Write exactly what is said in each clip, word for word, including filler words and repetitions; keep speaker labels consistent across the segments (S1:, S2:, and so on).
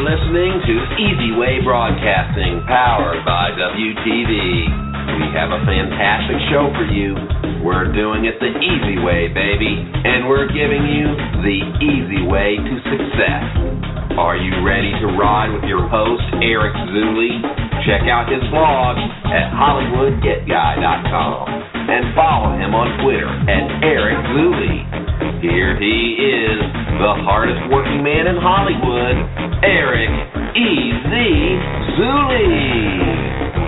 S1: listening to Easy Way Broadcasting, powered by W T V. We have a fantastic show for you. We're doing it the easy way, baby, and we're giving you the easy way to success. Are you ready to ride with your host, Eric Zuley? Check out his blog at Hollywood Get Guy dot com and follow him on Twitter at Eric Zuley. Here he is, the hardest working man in Hollywood, Eric Easy Zuley.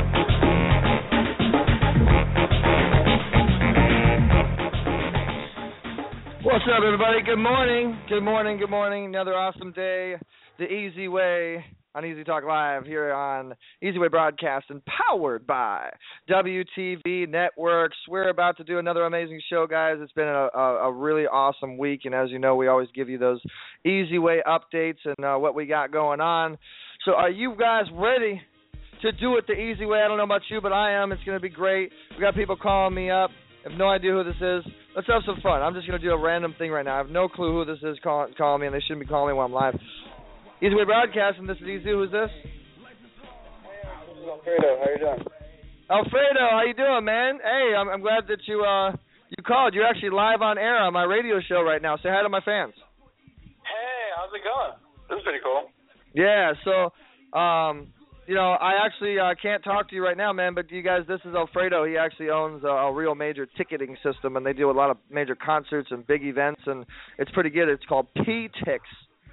S2: What's up, everybody? Good morning. Good morning. Good morning. Another awesome day. The Easy Way on Easy Talk Live here on Easy Way Broadcasting, powered by W T V Networks. We're about to do another amazing show, guys. It's been a, a, a really awesome week, and as you know, we always give you those Easy Way updates and uh, what we got going on. So are you guys ready to do it the easy way? I don't know about you, but I am. It's going to be great. We got people calling me up. I have no idea who this is. Let's have some fun. I'm just going to do a random thing right now. I have no clue who this is calling, calling me, and they shouldn't be calling me while I'm live. Easy Way Broadcasting, this is Easy. Who's this?
S3: This is Alfredo. How you doing?
S2: Alfredo, how you doing, man? Hey, I'm, I'm glad that you uh you called. You're actually live on air on my radio show right now. Say hi to my fans.
S3: Hey, how's it going? This is pretty cool.
S2: Yeah, so, um, you know, I actually uh, can't talk to you right now, man, but you guys, this is Alfredo. He actually owns a, a real major ticketing system, and they do a lot of major concerts and big events, and it's pretty good. It's called P T I X.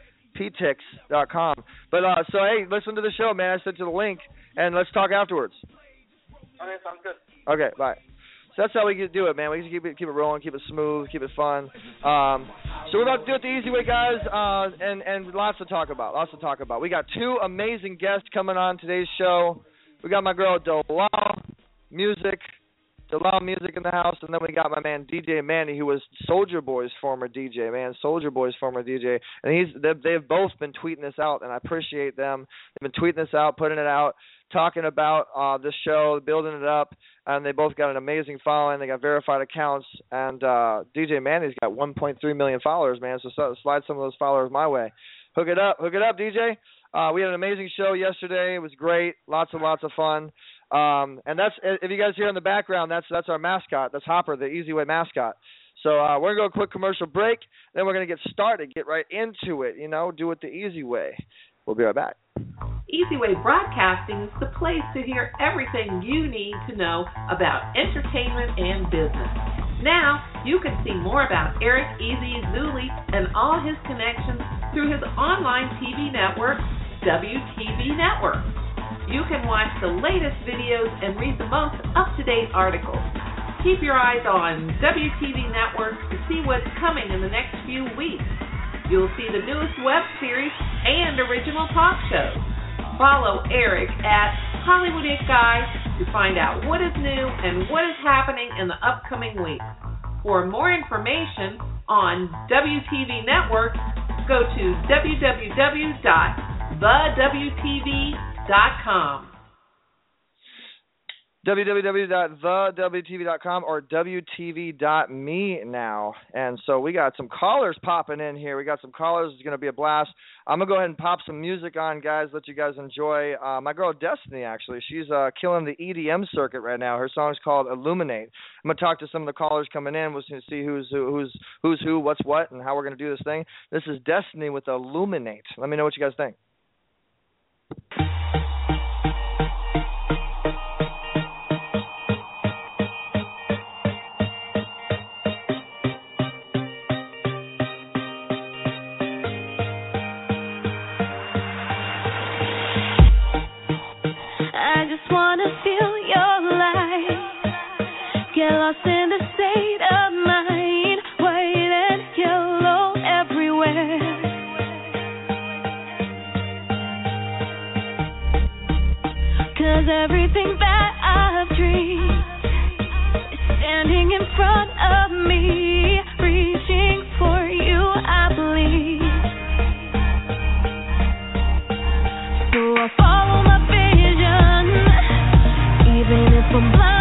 S2: P T I X dot com. But, uh, so, hey, listen to the show, man. I sent you the link, and let's talk afterwards.
S3: Okay, sounds good.
S2: Okay, bye. So that's how we do it, man. We just keep it, keep it rolling, keep it smooth, keep it fun. Um, so we're about to do it the easy way, guys, uh, and, and lots to talk about, lots to talk about. We got two amazing guests coming on today's show. We got my girl, Delal Music, Delal Music in the house, and then we got my man, D J Manny, who was Soulja Boy's former D J, man, Soulja Boy's former D J. And he's they've, they've both been tweeting this out, and I appreciate them. They've been tweeting this out, putting it out, talking about uh, this show, building it up, and they both got an amazing following. They got verified accounts, and uh, D J Manny's got one point three million followers, man, so, so slide some of those followers my way. Hook it up. Hook it up, D J. Uh, we had an amazing show yesterday. It was great. Lots and lots of fun. Um, and that's, if you guys hear in the background, that's that's our mascot. That's Hopper, the Easy Way mascot. So uh, we're going to go a quick commercial break. Then we're going to get started, get right into it, you know, do it the easy way. We'll be right back.
S4: Easy Way Broadcasting is the place to hear everything you need to know about entertainment and business. Now, you can see more about Eric Easy Zuley and all his connections through his online T V network, W T V Network. You can watch the latest videos and read the most up-to-date articles. Keep your eyes on W T V Network to see what's coming in the next few weeks. You'll see the newest web series and original talk shows. Follow Eric at Hollywood It Guy to find out what is new and what is happening in the upcoming weeks. For more information on W T V Network, go to w w w dot the w t v dot com.
S2: w w w dot the w t v dot com or w t v dot me now. And so we got some callers popping in here. We got some callers. It's going to be a blast. I'm going to go ahead and pop some music on, guys, let you guys enjoy. Uh, my girl Destiny, actually, she's uh, killing the E D M circuit right now. Her song's called Illuminate. I'm going to talk to some of the callers coming in. We'll see who's who, who's who's who, what's what, and how we're going to do this thing. This is Destiny with Illuminate. Let me know what you guys think.
S5: Get lost in the state of mind, white and yellow everywhere. 'Cause everything that I've dreamed is standing in front of me, reaching for you, I believe. So I follow my vision, even if I'm blind.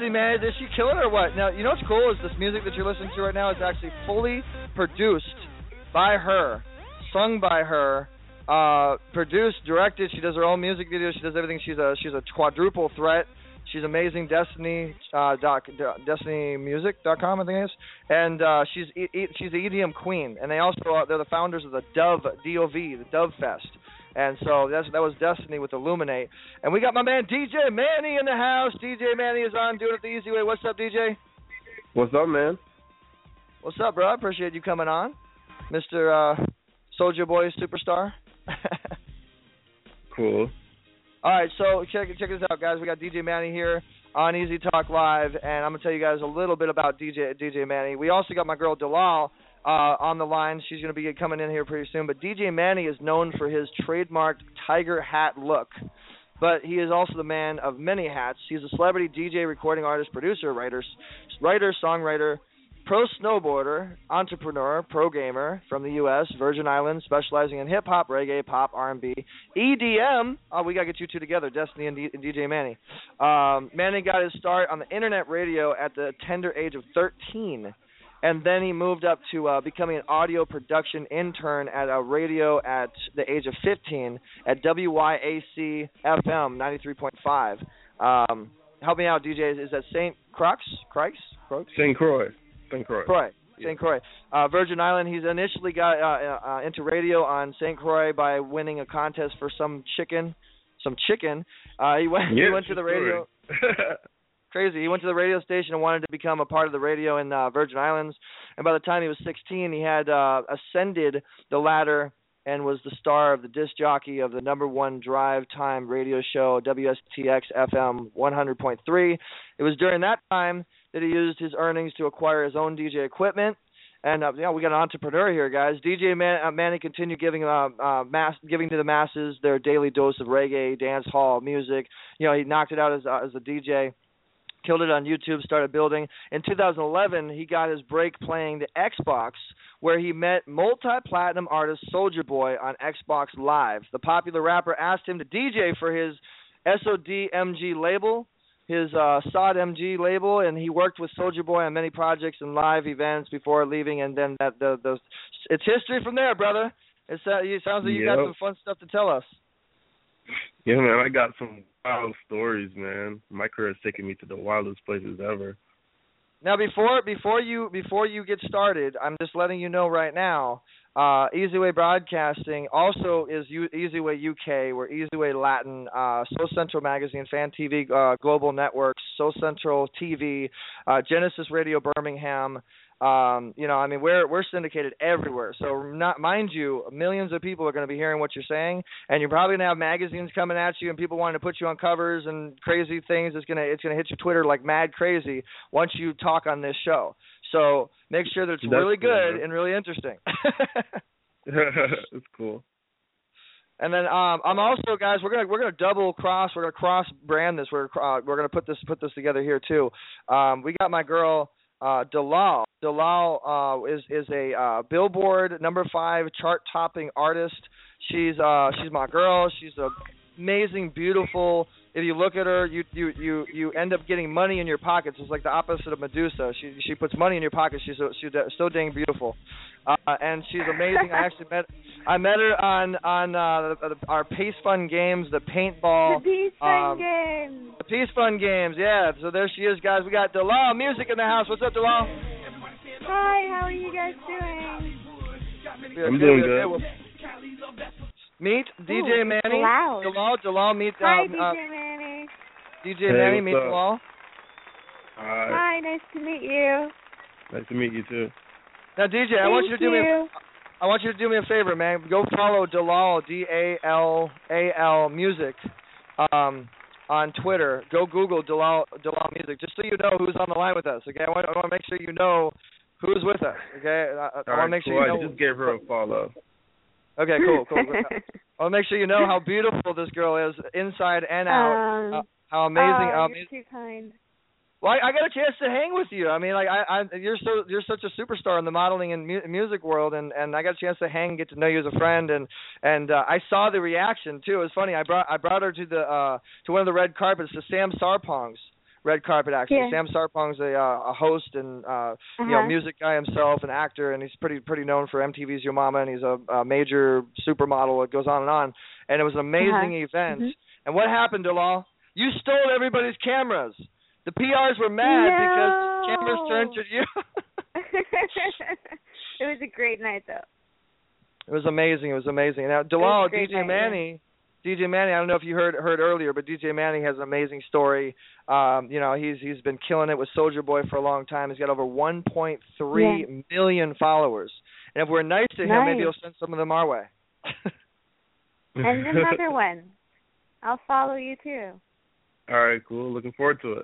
S2: easy, man. Is she killing it or what? Now, you know what's cool is this music that you're listening to right now is actually fully produced by her, sung by her, uh, produced, directed. She does her own music videos. She does everything. She's a she's a quadruple threat. She's amazing. Destiny uh, doc, Destiny Music dot com, I think it is, and uh, she's e- e- she's the E D M queen. And they also uh, they're the founders of the Dove D O V, the Dove Fest. And so that's, that was Destiny with Illuminate. And we got my man D J Manny in the house. D J Manny is on, doing it the easy way. What's up, D J?
S6: What's up, man?
S2: What's up, bro? I appreciate you coming on, Mister Uh, Soldier Boy Superstar.
S6: Cool.
S2: All right, so check check this out, guys. We got D J Manny here on Easy Talk Live, and I'm gonna tell you guys a little bit about D J D J Manny. We also got my girl Dalal Uh, on the line. She's going to be coming in here pretty soon. But D J Manny is known for his trademarked tiger hat look. But he is also the man of many hats. He's a celebrity D J, recording artist, producer, writer, writer, songwriter, pro snowboarder, entrepreneur, pro gamer from the U S, Virgin Islands, specializing in hip-hop, reggae, pop, R and B, E D M. Oh, we got to get you two together, Destiny and, D- and D J Manny. Um, Manny got his start on the internet radio at the tender age of thirteen. And then he moved up to uh, becoming an audio production intern at a radio at the age of fifteen at W Y A C F M ninety-three point five. Um, help me out, D J. Is that Saint Croix? Croix?
S6: Saint Croix. Saint Croix.
S2: Croix. Saint Croix. Uh, Virgin Island. He's initially got uh, uh, into radio on Saint Croix by winning a contest for some chicken. Some chicken. Uh, he went.
S6: Yeah,
S2: he went to the radio. Crazy. He went to the radio station and wanted to become a part of the radio in uh, Virgin Islands. And by the time he was sixteen, he had uh, ascended the ladder and was the star of the disc jockey of the number one drive time radio show, W S T X F M one hundred point three. It was during that time that he used his earnings to acquire his own D J equipment. And uh, you know, we got an entrepreneur here, guys. D J Man, uh, Manny continued giving uh, uh, mass, giving to the masses their daily dose of reggae, dance hall music. You know, he knocked it out as uh, as a D J. Killed it on YouTube, started building. In two thousand eleven, he got his break playing the Xbox, where he met multi-platinum artist Soulja Boy on Xbox Live. The popular rapper asked him to D J for his S O D M G label, his uh, S O D M G label, and he worked with Soulja Boy on many projects and live events before leaving, and then that the, the it's history from there, brother. It's, uh, it sounds like you
S6: yep.
S2: got some fun stuff to tell us.
S6: Yeah, man, I got some wild stories, man. My career has taken me to the wildest places ever.
S2: Now, before before you before you get started, I'm just letting you know right now. Uh, Easy Way Broadcasting also is U- Easy Way U K. We're Easy Way Latin, uh, Soul Central Magazine, Fan T V, uh, Global Networks, Soul Central T V, uh, Genesis Radio Birmingham. Um, you know, I mean, we're we're syndicated everywhere. So, not mind you, millions of people are going to be hearing what you're saying, and you're probably going to have magazines coming at you and people wanting to put you on covers and crazy things. It's gonna it's gonna hit your Twitter like mad crazy once you talk on this show. So, make sure that it's
S6: That's
S2: really good
S6: cool,
S2: and really interesting.
S6: It's cool.
S2: And then um, I'm also, guys, we're gonna we're gonna double cross. We're gonna cross brand this. We're uh, we're gonna put this put this together here too. Um, we got my girl. Uh, Dalal. Dalal uh, is is a uh, Billboard number five chart topping artist. She's uh, she's my girl. She's a amazing, beautiful. If you look at her, you you you you end up getting money in your pockets. It's like the opposite of Medusa. She she puts money in your pocket. She's so, she's so dang beautiful, uh, and she's amazing. I actually met I met her on on uh, our Peace Fun Games, the paintball.
S7: The Peace Fun
S2: um,
S7: Games.
S2: The Peace Fun Games, yeah. So there she is, guys. We got Dalal Music in the house. What's up, Dalal?
S7: Hi, how are you guys doing?
S6: I'm doing good.
S2: Well, meet D J
S7: Ooh,
S2: Manny.
S7: loud.
S2: Dalal, Dalal, meet
S7: Hi,
S2: um,
S7: D J
S2: uh,
S7: Manny.
S2: D J
S6: Hey,
S2: Manny,
S6: what's
S2: meet
S6: up?
S2: Dalal.
S6: Hi.
S7: Hi, nice to meet you.
S6: Nice to meet you, too.
S2: Now, D J, I
S7: Thank
S2: want you to do
S7: you.
S2: me. A, I want you to do me a favor, man. Go follow Dalal, D A L A L Music, um, on Twitter. Go Google Dalal Dalal Music, just so you know who's on the line with us. Okay, I want, I want to make sure you know who's with us. Okay, I, I want to
S6: right,
S2: make
S6: cool.
S2: sure you know.
S6: I just gave her a follow.
S2: Okay, cool, cool. I want to make sure you know how beautiful this girl is, inside and out.
S7: Um,
S2: uh, how amazing!
S7: oh,
S2: how
S7: you're
S2: amazing.
S7: too kind.
S2: Well, I, I got a chance to hang with you. I mean, like I, I, you're so you're such a superstar in the modeling and mu- music world, and, and I got a chance to hang, get to know you as a friend, and and uh, I saw the reaction too. It was funny. I brought I brought her to the uh, to one of the red carpets, to Sam Sarpong's red carpet actually.
S7: Yeah.
S2: Sam Sarpong's a, uh, a host and uh,
S7: uh-huh.
S2: you know music guy himself, an actor, and he's pretty pretty known for M T V's Your Mama, and he's a, a major supermodel. It goes on and on, and it was an amazing
S7: uh-huh.
S2: event.
S7: Mm-hmm.
S2: And what happened, Delal? You stole everybody's cameras. The P Rs were mad
S7: no.
S2: because cameras turned to you.
S7: It was a great night, though.
S2: It was amazing. It was amazing. Now, Delal, D J
S7: night,
S2: Manny, yeah. D J Manny. I don't know if you heard heard earlier, but D J Manny has an amazing story. Um, you know, he's he's been killing it with Soulja Boy for a long time. He's got over one point three yeah. million followers. And if we're nice to him,
S7: nice.
S2: maybe he'll send some of them our way.
S7: And another one. I'll follow you too.
S6: All right, cool. Looking forward to it.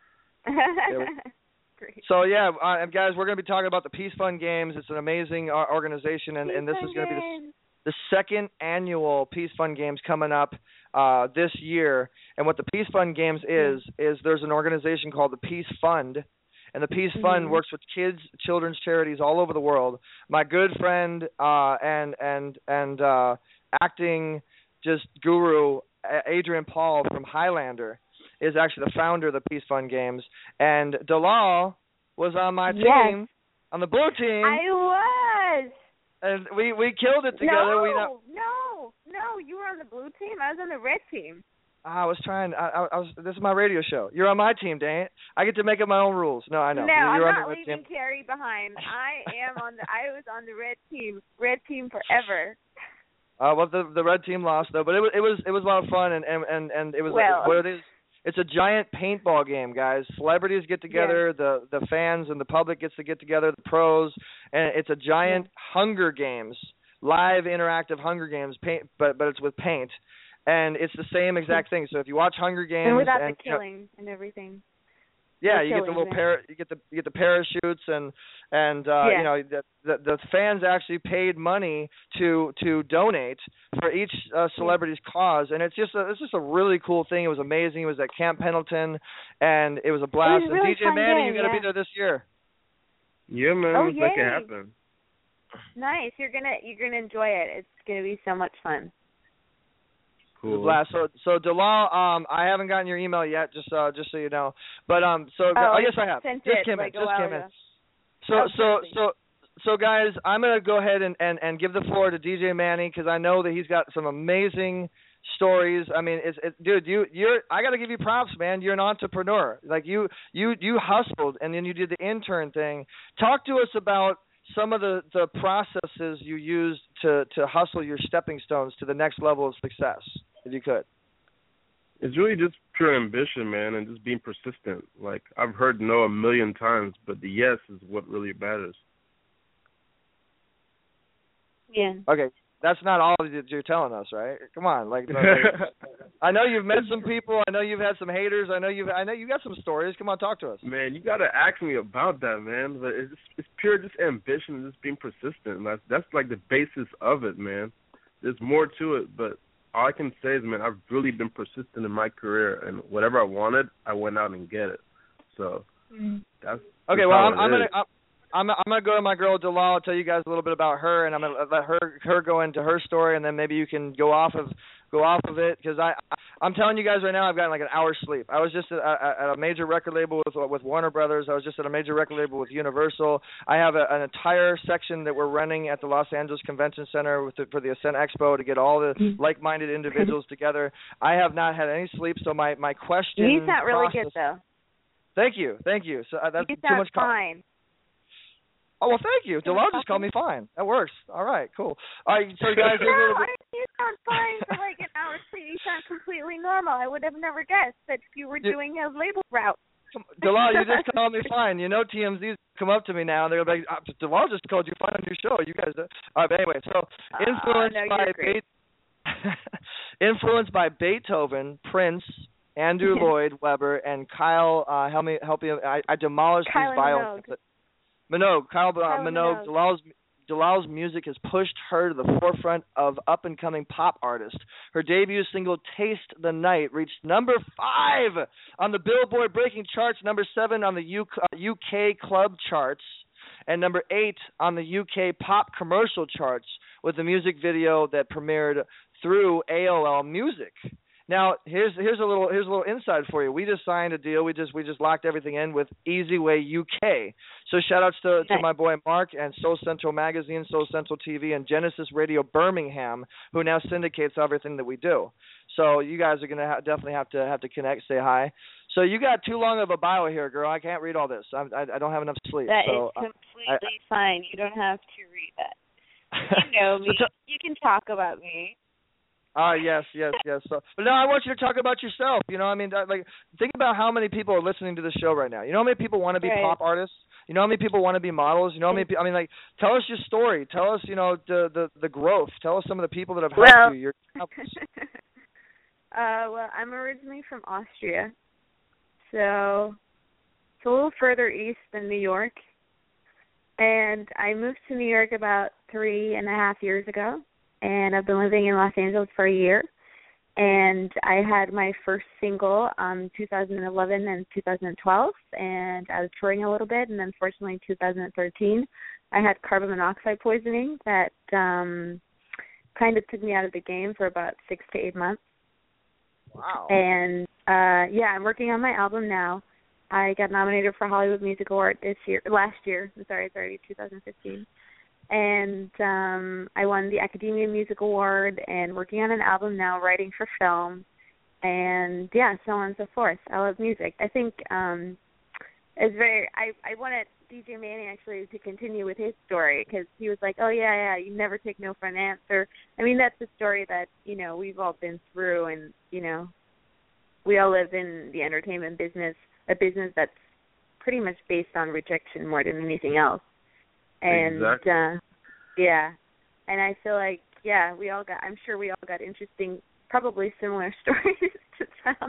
S7: Great.
S2: So yeah, uh, guys, we're going to be talking about the Peace Fund Games. It's an amazing uh, organization, and, and this is going to be the, the second annual Peace Fund Games coming up uh, this year. And what the Peace Fund Games is is there's an organization called the Peace Fund, and the Peace mm-hmm. Fund works with kids, children's charities all over the world. My good friend uh, and and and uh, acting just guru Adrian Paul from Highlander is actually the founder of the Peace Fund Games, and Delal was on my
S7: yes.
S2: team, on the blue team.
S7: I was.
S2: And we, we killed it together.
S7: No,
S2: we know,
S7: no, no. You were on the blue team. I was on the red team.
S2: I was trying. I, I was. This is my radio show. You're on my team, dang it! I get to make up my own rules. No, I know.
S7: No,
S2: You're
S7: I'm
S2: on
S7: not
S2: the red
S7: leaving
S2: team.
S7: Carrie behind. I am on the. I was on the red team. Red team forever.
S2: Uh, well, the the red team lost though, but it was it was it was a lot of fun, and and and, and it was
S7: well,
S2: what it is. It's a giant paintball game, guys. Celebrities get together, yeah. the the fans and the public gets to get together, the pros, and it's a giant yeah. Hunger Games, live interactive Hunger Games, paint, but but it's with paint, and it's the same exact thing. So if you watch Hunger Games
S7: and without
S2: and,
S7: the killing you know, and everything.
S2: Yeah,
S7: no
S2: you get the little par- you get the you get the parachutes and and uh,
S7: yeah.
S2: you know the, the the fans actually paid money to to donate for each uh, celebrity's yeah. cause, and it's just a, it's just a really cool thing. It was amazing. It was at Camp Pendleton, and it was a blast.
S7: It was really
S2: and D J
S7: fun
S2: Manny,
S7: game,
S2: you got to
S7: yeah.
S2: be there this year.
S6: Yeah, man.
S7: Oh,
S6: Let's make it
S7: yay.
S6: happen.
S7: Nice. You're gonna you're gonna enjoy it. It's gonna be so much fun.
S2: Cool. Blast. So, so Delal, um, I haven't gotten your email yet, just uh, just so you know. But um, so
S7: oh,
S2: oh yes, I have.
S7: Sent
S2: Just
S7: it,
S2: came
S7: like
S2: in. Just
S7: a
S2: came
S7: while
S2: in.
S7: ago.
S2: So
S7: oh,
S2: so so so guys, I'm gonna go ahead and, and, and give the floor to D J Manny because I know that he's got some amazing stories. I mean, it's it, dude, you you're I got to give you props, man. You're an entrepreneur. Like you you you hustled and then you did the intern thing. Talk to us about some of the, the processes you used to, to hustle your stepping stones to the next level of success, if you could.
S6: It's really just pure ambition, man, and just being persistent. Like, I've heard no a million times, but the yes is what really matters.
S7: Yeah.
S2: Okay, that's not all that you're telling us, right? Come on, like, like I know you've met some people. I know you've had some haters. I know you've. I know you got some stories. Come on, talk to us.
S6: Man, you gotta ask me about that, man. But it's just, it's pure just ambition and just being persistent. That's that's like the basis of it, man. There's more to it, but all I can say is, man, I've really been persistent in my career, and whatever I wanted, I went out and get it. So mm. that's
S2: okay.
S6: that's
S2: Well,
S6: how
S2: I'm,
S6: it
S2: I'm
S6: is.
S2: gonna. I'm, I'm, I'm gonna go to my girl Delal, tell you guys a little bit about her, and I'm gonna let her her go into her story, and then maybe you can go off of go off of it because I I'm telling you guys right now I've gotten like an hour's sleep. I was just at, at a major record label with with Warner Brothers. I was just at a major record label with Universal. I have a, an entire section that we're running at the Los Angeles Convention Center with the, for the Ascent Expo to get all the mm-hmm. like-minded individuals together. I have not had any sleep, so my my question.
S7: You sound really
S2: process,
S7: good though.
S2: Thank you, thank you. So uh, that's
S7: you
S2: too
S7: sound
S2: much.
S7: fine.
S2: Co- Oh, well, thank you. Delal just called me fine. That works. All right, cool. All right, so guys,
S7: no,
S2: little bit...
S7: I, you sound fine for like an hour sleep. You sound completely normal. I would have never guessed that you were doing a label route.
S2: Delal, you just called me fine. You know T M Z's come up to me now, and they're like, Delal just called you fine on your show. You guys, uh, all right, but anyway, so influenced
S7: uh, no,
S2: by Be- influenced by Beethoven, Prince, Andrew Lloyd Webber, and Kyle. Uh, help me, help me. I, I demolished
S7: Kyle
S2: his bio.
S7: Minogue.
S2: Minogue, Kyle, uh,
S7: Kyle
S2: Minogue,
S7: Minogue.
S2: Delal's, Delal's music has pushed her to the forefront of up-and-coming pop artists. Her debut single, Taste the Night, reached number five on the Billboard Breaking Charts, number seven on the U- uh, U K Club Charts, and number eight on the U K Pop Commercial Charts with the music video that premiered through A O L Music. Now, here's here's a little here's a little insight for you. We just signed a deal. We just we just locked everything in with Easy Way U K. So shout outs to, to my boy Mark and Soul Central Magazine, Soul Central T V, and Genesis Radio Birmingham, who now syndicates everything that we do. So you guys are gonna ha- definitely have to have to connect, say hi. So you got too long of a bio here, girl. I can't read all this. I'm, I I don't have enough sleep.
S7: That
S2: so
S7: is completely I, fine. You don't have to read that. You know me. so t- you can talk about me.
S2: Ah, uh, yes, yes, yes. So, but now I want you to talk about yourself. You know, I mean, like, think about how many people are listening to this show right now. You know how many people want to be
S7: right.
S2: pop artists? You know how many people want to be models? You know how many? I mean, like, tell us your story. Tell us, you know, the the, the growth. Tell us some of the people that have helped
S7: well,
S2: you. Your
S7: uh, well, I'm originally from Austria, so it's a little further east than New York, and I moved to New York about three and a half years ago. And I've been living in Los Angeles for a year. And I had my first single um two thousand eleven and two thousand twelve, and I was touring a little bit. And then, fortunately, in two thousand thirteen, I had carbon monoxide poisoning that um kind of took me out of the game for about six to eight months.
S2: Wow.
S7: And, uh yeah, I'm working on my album now. I got nominated for Hollywood Music Award this year, last year. I'm sorry, it's already two thousand fifteen. And um, I won the Academia Music Award and working on an album now, writing for film, and, yeah, so on and so forth. I love music. I think um, it's very – I I wanted D J Manny actually to continue with his story because he was like, oh, yeah, yeah, you never take no for an answer. I mean, that's a story that, you know, we've all been through and, you know, we all live in the entertainment business, a business that's pretty much based on rejection more than anything else. And,
S6: exactly.
S7: uh, yeah, and I feel like, yeah, we all got, I'm sure we all got interesting, probably similar stories to tell.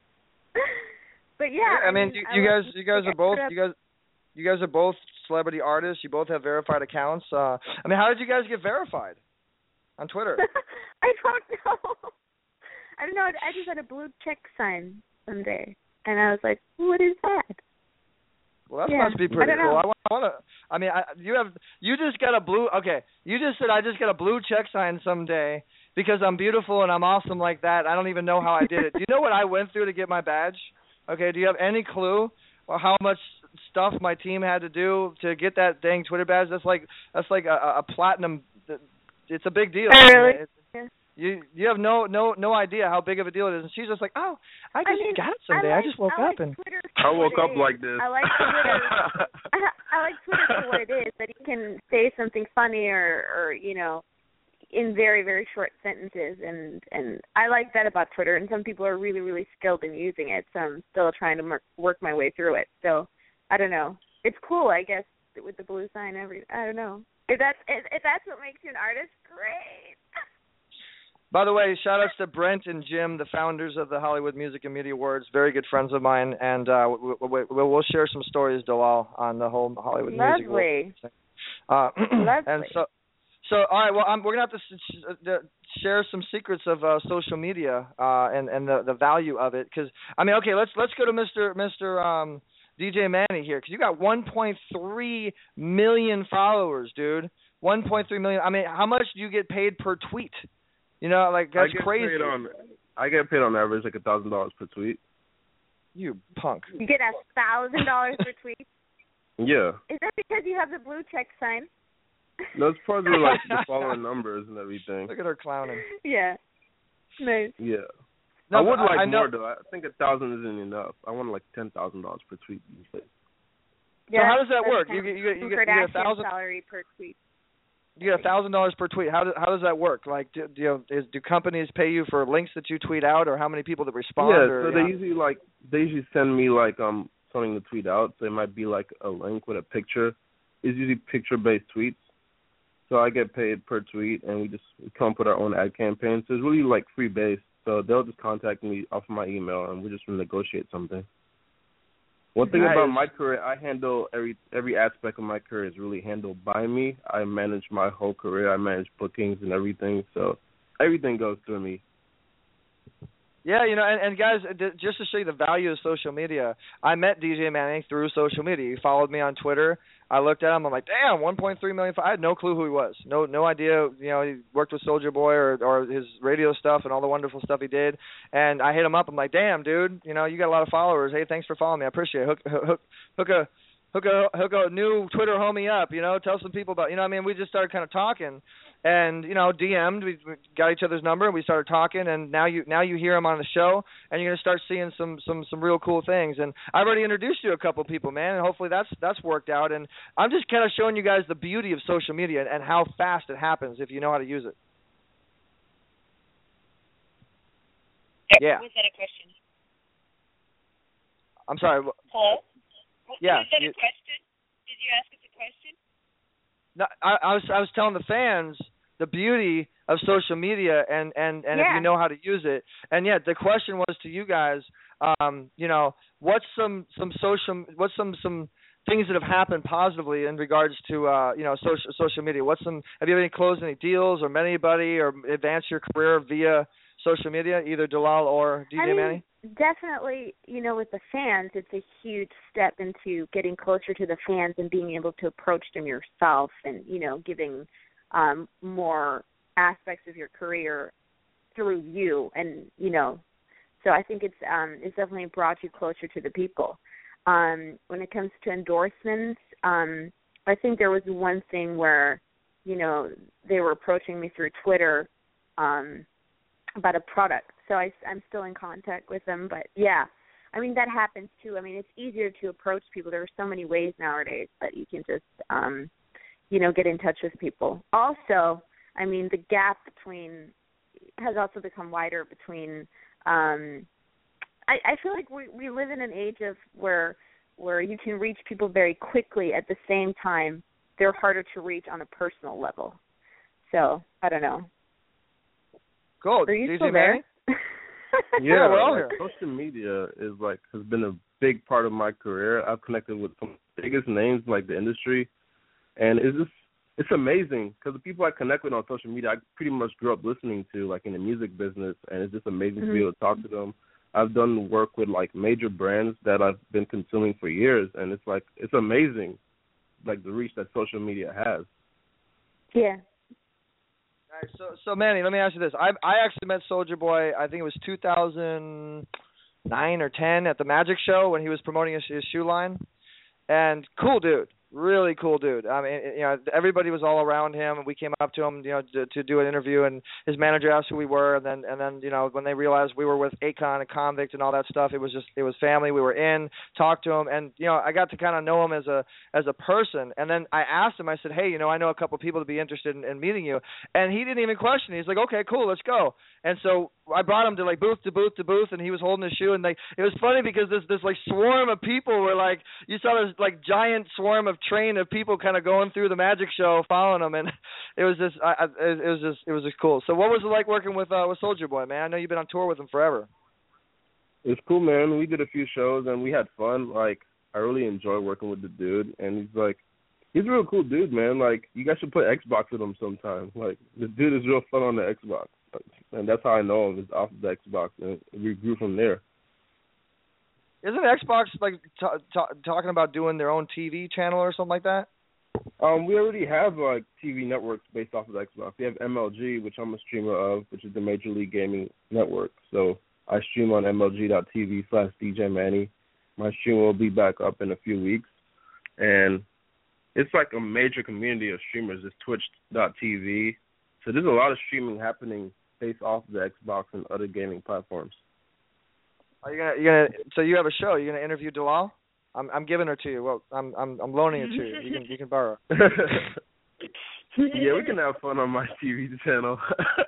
S7: But, yeah.
S2: yeah I mean, you, you guys you guys are both, you guys you guys are both celebrity artists. You both have verified accounts. Uh, I mean, how did you guys get verified on Twitter?
S7: I don't know. I don't know. I just had a blue check sign someday, and I was like, what is that?
S2: Well, that
S7: yeah,
S2: must be pretty
S7: I
S2: cool. I want to. I mean, I, you have. You just got a blue. Okay, you just said I just got a blue check sign someday because I'm beautiful and I'm awesome like that. I don't even know how I did it. Do you know what I went through to get my badge? Okay, do you have any clue or how much stuff my team had to do to get that dang Twitter badge? That's like that's like a, a platinum. It's a big deal.
S7: Oh, really?
S2: It's, You you have no no no idea how big of a deal it is, and she's just like, oh, I just I mean, got it someday. I, like, I just woke
S7: I like
S2: up and
S7: Twitter
S6: I woke up
S7: is.
S6: like this.
S7: I like Twitter. I, I like Twitter for what it is. That you can say something funny or or you know, in very very short sentences, and and I like that about Twitter. And some people are really really skilled in using it, so I'm still trying to work, work my way through it. So I don't know. It's cool, I guess, with the blue sign. Every I don't know if that's if, if that's what makes you an artist. Great.
S2: By the way, shout-outs to Brent and Jim, the founders of the Hollywood Music and Media Awards, very good friends of mine, and uh, we, we, we'll share some stories, Dalal, on the whole Hollywood
S7: Lovely.
S2: Music Awards. Uh,
S7: Lovely.
S2: And so, so all right, well, I'm, we're going to have to sh- sh- share some secrets of uh, social media uh, and, and the, the value of it, because, I mean, okay, let's let's go to Mister Mister Um, D J Manny here, because you got one point three million followers, dude. one point three million. I mean, how much do you get paid per tweet? You know, like, that's
S6: I get
S2: crazy.
S6: Paid on, I get paid on average like a thousand dollars per tweet.
S2: You punk.
S7: You get a thousand dollars per tweet?
S6: Yeah.
S7: Is that because you have the blue check sign?
S6: No, it's probably like the following numbers and everything.
S2: Look at her clowning.
S7: Yeah. Nice.
S6: Yeah.
S2: No,
S6: I would like
S2: I
S6: more,
S2: know.
S6: though. I think a thousand isn't enough. I want like ten thousand dollars per tweet these days.
S7: Yeah,
S2: so how does that
S7: that's
S2: work?
S7: Kind
S2: You
S7: of
S2: get, you get, you get, you get a thousand
S7: salary per tweet.
S2: You get a thousand dollars per tweet. How does how does that work? Like, do, do you know, is, do companies pay you for links that you tweet out, or how many people that respond?
S6: Yeah,
S2: or,
S6: so they
S2: know?
S6: usually like they usually send me like um something to tweet out. So it might be like a link with a picture. It's usually picture based tweets. So I get paid per tweet, and we just we come up with our own ad campaign. So it's really like free based. So they'll just contact me off of my email, and we just negotiate something. One thing
S2: nice.
S6: about my career, I handle every every aspect of my career is really handled by me. I manage my whole career. I manage bookings and everything. So everything goes through me.
S2: Yeah, you know, and, and guys, just to show you the value of social media, I met D J Manny through social media. He followed me on Twitter. I looked at him. I'm like, damn, one point three million. I had no clue who he was. No, no idea. You know, he worked with Soulja Boy or or his radio stuff and all the wonderful stuff he did. And I hit him up. I'm like, damn, dude, you know, you got a lot of followers. Hey, thanks for following me. I appreciate it. Hook, hook, hook a. Hook a hook a new Twitter homie up, you know. Tell some people about, you know. What I mean, we just started kind of talking, and you know, D M'd. We, we got each other's number, and we started talking. And now you now you hear him on the show, and you're gonna start seeing some some some real cool things. And I've already introduced you to a couple people, man, and hopefully that's that's worked out. And I'm just kind of showing you guys the beauty of social media and, and how fast it happens if you know how to use it. Yeah.
S8: Was that a question?
S2: I'm sorry.
S8: Hello?
S2: Yeah.
S8: Was that
S2: you,
S8: a question? Did you ask us a question?
S2: No, I, I was I was telling the fans the beauty of social media and and and
S7: yeah.
S2: if you know how to use it. And yeah, the question was to you guys, um, you know, what's some some social what's some some things that have happened positively in regards to uh, you know, social social media? What's some have you ever closed any deals or met anybody or advanced your career via social media, either Dalal or D J
S7: I mean,
S2: Manny?
S7: Definitely, you know, with the fans, it's a huge step into getting closer to the fans and being able to approach them yourself and, you know, giving um, more aspects of your career through you. And, you know, so I think it's um, it's definitely brought you closer to the people. Um, when it comes to endorsements, um, I think there was one thing where, you know, they were approaching me through Twitter um, about a product. So I, I'm still in contact with them. But, yeah, I mean, that happens, too. I mean, it's easier to approach people. There are so many ways nowadays that you can just, um, you know, get in touch with people. Also, I mean, the gap between has also become wider between um, – I, I feel like we, we live in an age of where where you can reach people very quickly. At the same time, they're harder to reach on a personal level. So, I don't know.
S2: Cool.
S7: Are you
S2: D J
S7: still there?
S6: Yeah,
S2: we're all
S6: like,
S2: here.
S6: social media is like has been a big part of my career. I've connected with some of the biggest names like the industry, and it's just it's amazing because the people I connect with on social media, I pretty much grew up listening to, like in the music business, and it's just amazing mm-hmm. to be able to talk to them. I've done work with like major brands that I've been consuming for years, and it's like it's amazing, like the reach that social media has.
S7: Yeah.
S2: All right, so, so Manny, let me ask you this. I I actually met Soulja Boy, I think it was two thousand nine or ten at the Magic Show when he was promoting his, his shoe line. And cool dude. Really cool dude. I mean, you know, everybody was all around him, and we came up to him, you know, to, to do an interview, and his manager asked who we were, and then, and then, you know, when they realized we were with Akon and Convict and all that stuff, it was just, it was family. We were in, talked to him, and you know, I got to kind of know him as a, as a person. And then I asked him, I said, hey, you know, I know a couple of people to be interested in, in meeting you, and he didn't even question it. He's like, okay, cool, let's go. And so I brought him to like booth to booth to booth, and he was holding his shoe, and like it was funny because this this like swarm of people were like, you saw this like giant swarm of train of people kind of going through the Magic Show, following him, and it was just I, I, it was just it was just cool. So what was it like working with uh, with Soulja Boy, man? I know you've been on tour with him forever.
S6: It's cool, man. We did a few shows and we had fun. Like I really enjoy working with the dude, and he's like he's a real cool dude, man. Like you guys should play Xbox with him sometime. Like the dude is real fun on the Xbox. And that's how I know him, is off of the Xbox, and we grew from there.
S2: Isn't Xbox like t- t- talking about doing their own T V channel or something like that?
S6: Um, we already have like T V networks based off of the Xbox. We have M L G, which I'm a streamer of, which is the Major League Gaming Network. So I stream on M L G dot T V slash D J Manny. My stream will be back up in a few weeks, and it's like a major community of streamers. It's Twitch dot T V. So there's a lot of streaming happening based off of the Xbox and other gaming platforms.
S2: Are you gonna? You gonna? So you have a show? You're gonna interview Dalal? I'm I'm giving her to you. Well, I'm I'm I'm loaning it to you. You can you can borrow.
S6: Yeah, we can have fun on my T V channel.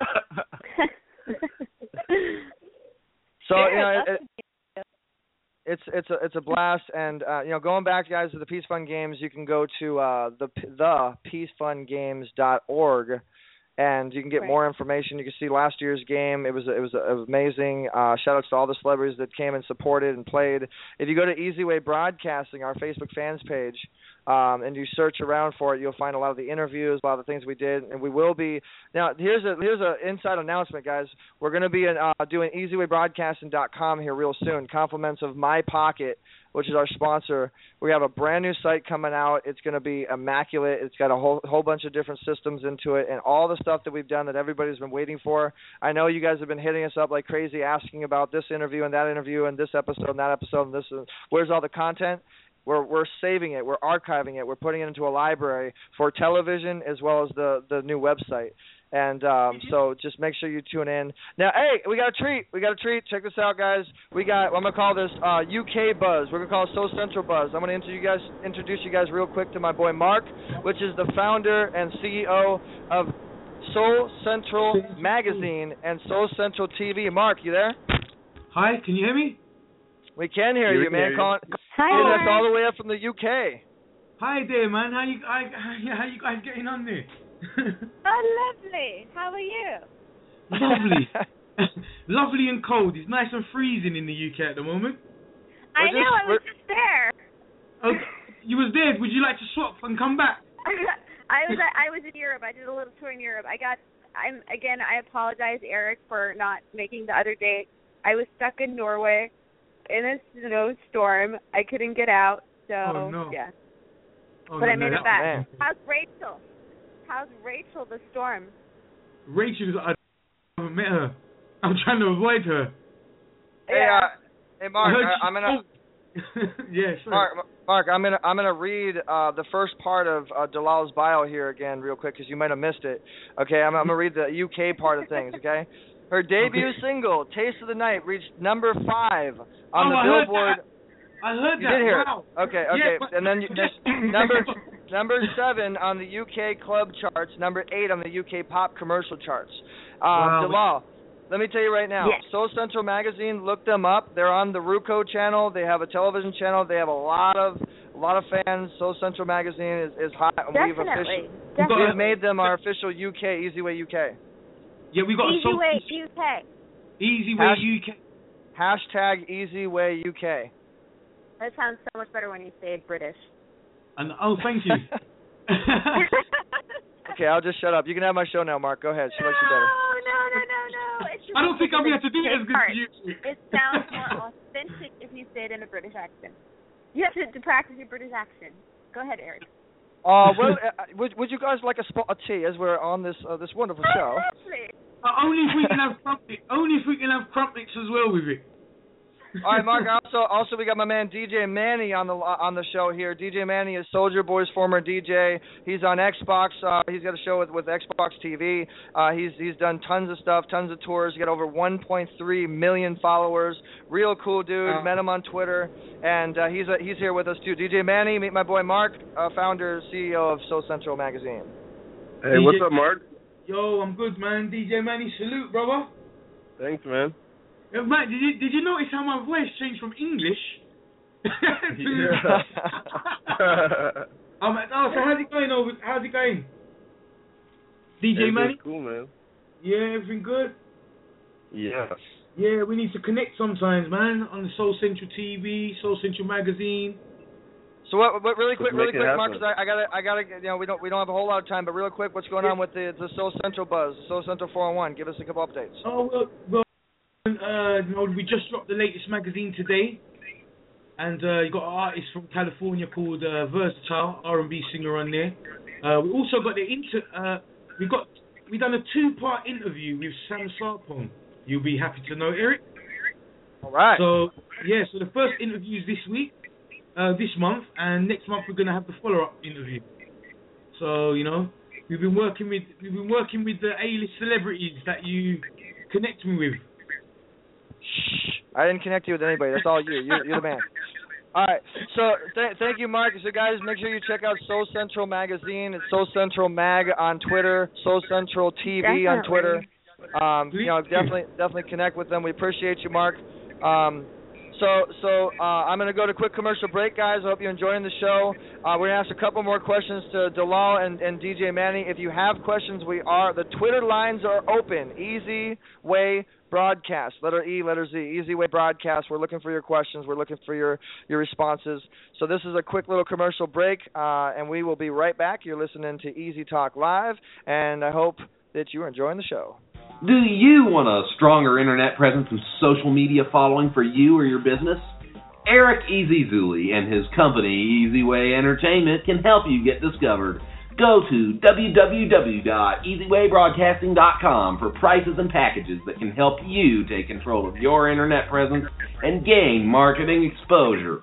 S2: So you know, it, it, it's it's a it's a blast, and uh, you know, going back, guys, to the Peace Fund Games, you can go to uh, the the peace fund games dot org. and you can get
S7: Right.
S2: more information. You can see last year's game. It was it was, it was amazing. Uh, shout outs to all the celebrities that came and supported and played. If you go to Easy Way Broadcasting, our Facebook fans page, um, and you search around for it, you'll find a lot of the interviews, a lot of the things we did, and we will be. Now, here's a here's a inside announcement, guys. We're going to be in, uh, doing easy way broadcasting dot com here real soon. Compliments of My Pocket, which is our sponsor. We have a brand new site coming out. It's going to be immaculate. It's got a whole whole bunch of different systems into it, and all the stuff that we've done that everybody's been waiting for. I know you guys have been hitting us up like crazy, asking about this interview and that interview and this episode and that episode and this. And where's all the content? We're we're saving it. We're archiving it. We're putting it into a library for television as well as the the new website. And um, so just make sure you tune in. Now, hey, we got a treat. We got a treat. Check this out, guys. We got. I'm gonna call this uh, U K Buzz. We're gonna call it Soul Central Buzz. I'm gonna introduce you guys, introduce you guys real quick to my boy Mark, which is the founder and C E O of Soul Central Magazine and Soul Central T V. Mark, you there?
S9: Hi, can you hear me?
S2: We can hear you,
S6: can
S2: man.
S6: hear you.
S2: Calling,
S7: Hi,
S2: calling us
S7: Mark.
S2: all the way up from the U K.
S9: Hi there, man. How you, I, how you guys getting on there?
S8: Oh, lovely. How are you?
S9: Lovely. Lovely and cold. It's nice and freezing in the U K at the moment.
S8: I
S2: We're
S8: know,
S2: just-
S8: I was just there.
S9: Oh, you was there. Would you like to swap and come back?
S7: I was I was in Europe. I did a little tour in Europe. I got. I'm again. I apologize, Eric, for not making the other date. I was stuck in Norway in a snowstorm. I couldn't get out. So
S9: Oh, no.
S7: yeah.
S9: Oh,
S7: But
S9: no,
S7: I made
S9: no,
S7: it
S9: that-
S7: back.
S2: man.
S7: How's Rachel? How's Rachel the storm?
S9: Rachel, I haven't met her. I'm trying to avoid her.
S2: Hey, uh, hey, Mark.
S9: I heard
S2: I,
S9: she-
S2: I'm gonna.
S9: oh. yeah, sorry.
S2: Mark, Mark, I'm gonna I'm gonna read uh, the first part of uh, Dalal's bio here again, real quick, because you might have missed it. Okay, I'm, I'm gonna read the U K part of things. Okay, her debut
S9: Okay.
S2: single, "Taste of the Night," reached number five on
S9: Oh,
S2: the
S9: I heard
S2: Billboard.
S9: that. I heard
S2: You
S9: that.
S2: did hear
S9: wow.
S2: it. Okay, okay,
S9: Yeah, but-
S2: and then you, number number seven on the U K club charts, number eight on the U K pop commercial charts. Um,
S9: Wow.
S2: Dalal, let me tell you right now,
S7: Yes.
S2: Soul Central Magazine, look them up. They're on the Ruco channel. They have a television channel. They have a lot of a lot of fans. Soul Central Magazine is, is hot, and we've
S7: Definitely.
S2: officially
S7: Definitely.
S2: we've made them our official U K Easy Way U K.
S9: Yeah, we got a
S7: Easy
S9: so-
S7: way U K.
S9: Easy way
S2: Hash-
S9: U K.
S2: Hashtag Easy Way U K.
S7: That sounds so much better when you say British.
S9: And oh, thank you.
S2: Okay, I'll just shut up. You can have my show now, Mark. Go ahead. She likes you better.
S7: No, no, no, no, no. It's just
S9: I don't think I'll be able to do it as good
S7: part.
S9: as you.
S7: It sounds more authentic if you say it in a British accent. You have to, to practice your British accent. Go ahead, Eric.
S2: Uh, well, uh, would would you guys like a spot of tea as we're on this uh, this wonderful show?
S7: Lovely.
S9: Uh, only if we can have crumpet. Only if we can have crumpets as well with it.
S2: All right, Mark. Also, also we got my man D J Manny on the on the show here. D J Manny is Soulja Boy's former D J. He's on Xbox. Uh, he's got a show with, with Xbox T V. Uh, he's he's done tons of stuff, tons of tours. He got over one point three million followers. Real cool dude.
S9: Wow.
S2: Met him on Twitter, and uh, he's uh, he's here with us too. D J Manny, meet my boy Mark, uh, founder, C E O of Soul Central Magazine.
S6: Hey, what's up, Mark?
S9: Yo, I'm good, man. D J Manny, salute, brother.
S6: Thanks, man.
S9: Uh, man, did you did you notice how my voice changed from English? to
S6: Yeah.
S9: I'm like, oh, so how's it going over? How's it going? D J
S6: Everything's
S9: Manny?
S6: cool, man.
S9: Yeah, everything good.
S6: Yeah.
S9: Yeah, we need to connect sometimes, man. On the Soul Central T V, Soul Central Magazine.
S2: So what, what really quick,
S6: Let's
S2: really
S6: make it
S2: quick, Mark,
S6: happen.
S2: 'cause I, I gotta, I gotta, you know, we don't, we don't have a whole lot of time, but real quick, what's going on with the the Soul Central buzz, the Soul Central four oh one? Give us a couple updates.
S9: Oh well, well, uh, you know, we just dropped the latest magazine today, and uh, you got an artist from California called uh, Versatile, R and B singer on there. Uh, we also got the inter, uh, we got, we done a two-part interview with Sam Sarpong. You'll be happy to know, Eric.
S2: All right.
S9: So yeah, so the first interview is this week, uh, this month, and next month we're gonna have the follow-up interview. So you know, we've been working with we've been working with the A-list celebrities that you connect me with.
S2: Shh. I didn't connect you with anybody. That's all you. You're, you're the man. All right. So th- thank you, Mark. So guys, make sure you check out Soul Central Magazine. It's Soul Central Mag on Twitter. Soul Central T V on Twitter. Um, you know, definitely, definitely connect with them. We appreciate you, Mark. Um, So, so uh, I'm going to go to a quick commercial break, guys. I hope you're enjoying the show. Uh, we're going to ask a couple more questions to Dalal and, and D J Manny. If you have questions, we are the Twitter lines are open. Easy Way Broadcast, letter E, letter Z. Easy Way Broadcast. We're looking for your questions. We're looking for your your responses. So this is a quick little commercial break, uh, and we will be right back. You're listening to Easy Talk Live, and I hope that you are enjoying the show.
S1: Do you want a stronger internet presence and social media following for you or your business? Eric Easy Zuli and his company, Easy Way Entertainment, can help you get discovered. Go to w w w dot easy way broadcasting dot com for prices and packages that can help you take control of your internet presence and gain marketing exposure.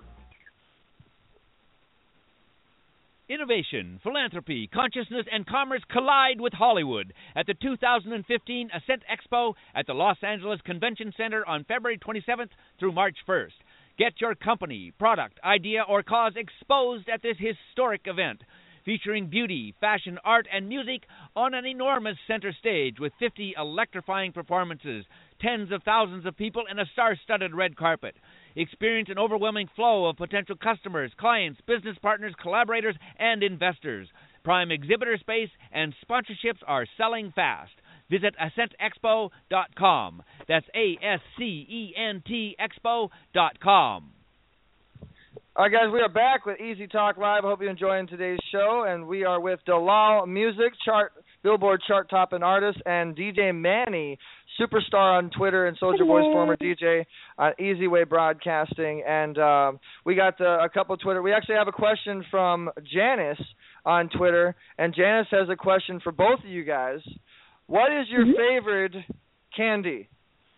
S10: Innovation, philanthropy, consciousness, and commerce collide with Hollywood at the two thousand fifteen Ascent Expo at the Los Angeles Convention Center on February twenty-seventh through March first. Get your company, product, idea, or cause exposed at this historic event, featuring beauty, fashion, art, and music on an enormous center stage with fifty electrifying performances, tens of thousands of people, and a star-studded red carpet. Experience an overwhelming flow of potential customers, clients, business partners, collaborators, and investors. Prime exhibitor space and sponsorships are selling fast. Visit ascent expo dot com. That's A S C E N T expo dot com.
S2: All right, guys, we are back with Easy Talk Live. I hope you're enjoying today's show. And we are with Dalal Music, chart Billboard chart-topping artist, and D J Manny, superstar on Twitter and Soulja Boy's former D J on Easy Way Broadcasting. And um, we got uh, a couple of Twitter. We actually have a question from Janice on Twitter, and Janice has a question for both of you guys. What is your mm-hmm. favorite candy?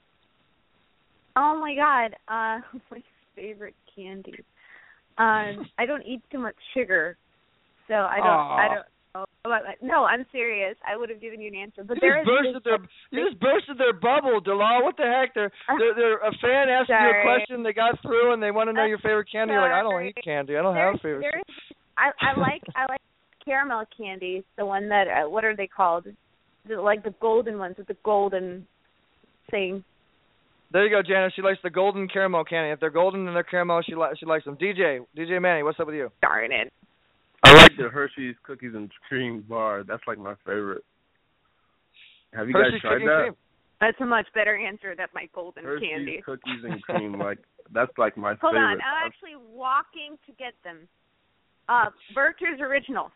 S7: Oh, my God. Uh, my favorite candy. Um, I don't eat too much sugar, so I don't. Aww. I don't. know about that. No, I'm serious. I would have given you an answer, but
S2: you
S7: there
S2: just
S7: is.
S2: Bursted their, you just bursted their bubble, Dalal. What the heck? They're, they're, they're a fan asked you a question. They got through, and they want to know your favorite candy. You're like, I don't eat candy. I don't
S7: there's,
S2: have a favorite.
S7: There's, I, I like I like caramel candies. The one that uh, what are they called? The, like the golden ones with the golden thing.
S2: There you go, Janice. She likes the golden caramel candy. If they're golden and they're caramel, she li- she likes them. D J, D J Manny, what's up with you?
S7: Darn it.
S6: I like the Hershey's Cookies and Cream bar. That's like my favorite. Have you
S2: Hershey's
S6: guys tried that?
S7: Cream. That's a much better answer than my golden
S6: Hershey's
S7: candy.
S6: Cookies and Cream, like that's like my
S7: Hold
S6: favorite.
S7: Hold on, I'm actually walking to get them. Uh, Berkshires Original.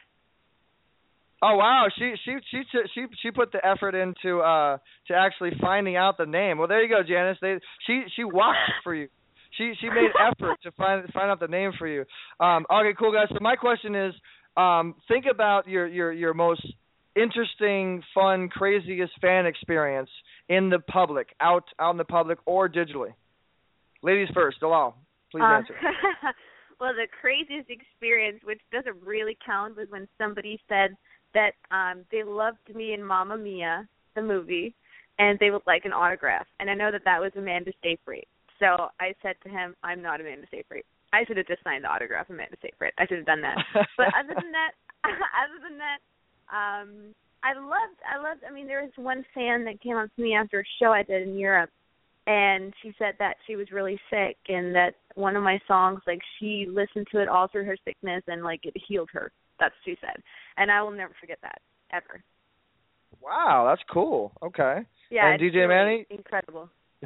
S2: Oh wow, she she she she she put the effort into uh to actually finding out the name. Well, there you go, Janice. They she she walked for you. She she made effort to find find out the name for you. Um, okay, cool guys. So my question is, um, think about your your your most interesting, fun, craziest fan experience in the public, out out in the public or digitally. Ladies first, Dalal, please
S7: uh,
S2: answer.
S7: Well, the craziest experience, which doesn't really count, was when somebody said that um, they loved me in Mamma Mia, the movie, and they would like an autograph. And I know that that was Amanda Seyfried. So I said to him, I'm not Amanda Seyfried. I should have just signed the autograph, Amanda Seyfried. I should have done that. But other than that, other than that, um, I loved, I loved, I mean, there was one fan that came up to me after a show I did in Europe, and she said that she was really sick and that one of my songs, like, she listened to it all through her sickness and, like, it healed her. That's what she said. And I will never forget that, ever.
S2: Wow, that's cool. Okay.
S7: Yeah,
S2: and D J
S7: really
S2: Manny?
S7: Incredible.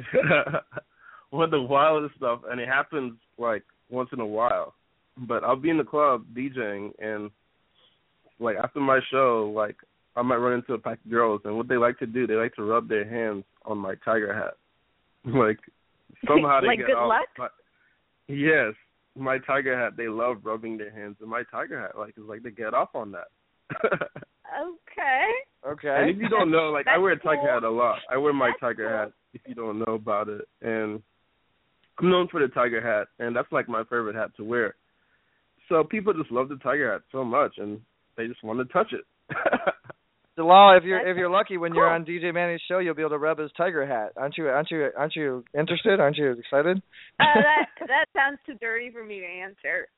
S6: One of the wildest stuff, and it happens, like, once in a while. But I'll be in the club DJing, and, like, after my show, like, I might run into a pack of girls, and what they like to do, they like to rub their hands on my tiger hat. Like, somehow they
S7: like
S6: get
S7: good
S6: off.
S7: luck?
S6: My, yes. My tiger hat, they love rubbing their hands in my tiger hat. Like, it's like they get off on that.
S7: Okay.
S2: Okay.
S6: And if you don't know, like,
S7: That's
S6: I wear a tiger
S7: cool.
S6: hat a lot. I wear my
S7: That's
S6: tiger
S7: cool.
S6: hat if you don't know about it. And I'm known for the tiger hat, and that's, like, my favorite hat to wear. So people just love the tiger hat so much, and they just want to touch it.
S2: Dalal, if you're if you're lucky, when
S7: cool.
S2: you're on D J Manny's show, you'll be able to rub his tiger hat. Aren't you? Aren't you? Aren't you interested? Aren't you excited?
S7: Uh, that that sounds too dirty for me to answer.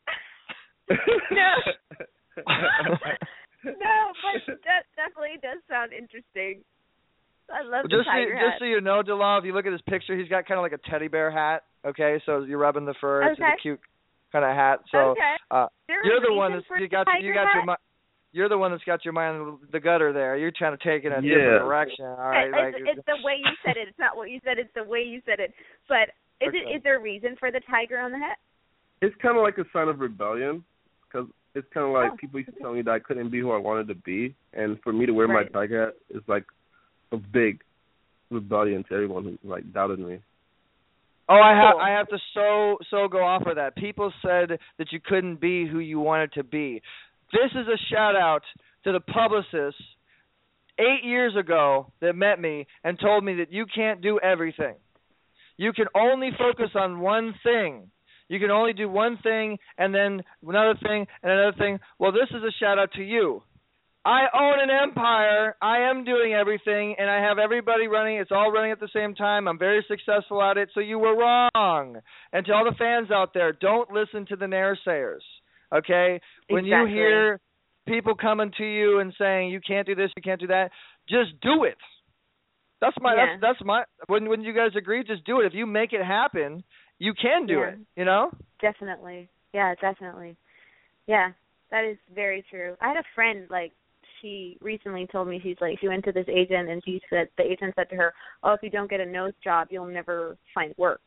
S7: No. No, but that definitely does sound interesting. I love
S2: Just
S7: the tiger
S2: so,
S7: hat.
S2: just so you know, Dalal, if you look at his picture, he's got kind of like a teddy bear hat. Okay, so you're rubbing the fur. It's
S8: Okay.
S2: a cute kind of hat. So
S8: Okay.
S2: uh,
S8: There
S2: you're
S8: was
S2: the
S8: a
S2: one
S8: reason
S2: that's
S8: for
S2: you
S8: the
S2: got
S8: tiger
S2: you got your
S8: hat?
S2: mind. You're the one that's got your mind in the gutter there. You're trying to take it in a
S6: Yeah.
S2: different direction. All right,
S8: It's,
S2: like,
S8: it's the way you said it. It's not what you said. It's the way you said it. But is
S2: Okay.
S8: it is there a reason for the tiger on the hat?
S6: It's kind of like a sign of rebellion, because it's kind of like
S8: Oh.
S6: people used to tell me that I couldn't be who I wanted to be, and for me to wear
S8: Right.
S6: my tiger hat is like a big rebellion to everyone who like doubted me.
S2: Oh, I have
S8: Cool.
S2: I have to so so go off of that. People said that you couldn't be who you wanted to be. This is a shout out to the publicist eight years ago that met me and told me that you can't do everything. You can only focus on one thing. You can only do one thing and then another thing and another thing. Well, this is a shout out to you. I own an empire. I am doing everything, and I have everybody running. It's all running at the same time. I'm very successful at it, so you were wrong. And to all the fans out there, don't listen to the naysayers, okay? When you
S8: Exactly.
S2: hear people coming to you and saying, you can't do this, you can't do that, just do it. That's my,
S8: Yeah.
S2: that's, that's my, wouldn't, wouldn't you guys agree? Just do it. If you make it happen, you can do
S7: Yeah.
S2: it, you know?
S7: Definitely. Yeah, definitely. Yeah, that is very true. I had a friend, like, she recently told me, she's like, she went to this agent and she said, the agent said to her, oh, if you don't get a nose job, you'll never find work.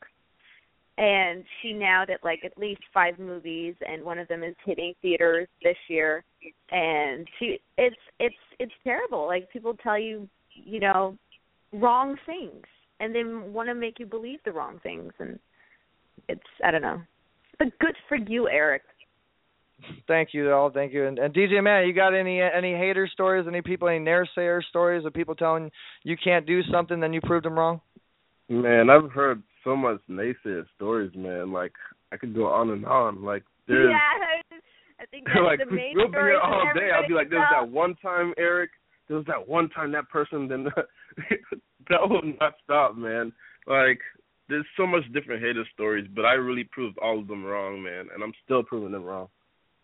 S7: And she now did like at least five movies, and one of them is hitting theaters this year. And she, it's, it's, it's terrible. Like, people tell you, you know, wrong things, and then want to make you believe the wrong things. And it's, I don't know. But good for you, Eric.
S2: Thank you, all. Thank you. And, and D J Man, you got any any hater stories? Any people, any naysayer stories of people telling you can't do something, then you proved them wrong?
S6: Man, I've heard so much naysayer stories, man. Like, I could go on and on. Like, there's
S8: Yeah, I think that's
S6: like
S8: the main
S6: we'll be
S8: story
S6: here all
S8: that
S6: day. I'll be like,
S8: everybody
S6: there's
S8: knows.
S6: that one time, Eric. There was that one time that person. Then that will not stop, man. Like, there's so much different hater stories, but I really proved all of them wrong, man, and I'm still proving them wrong.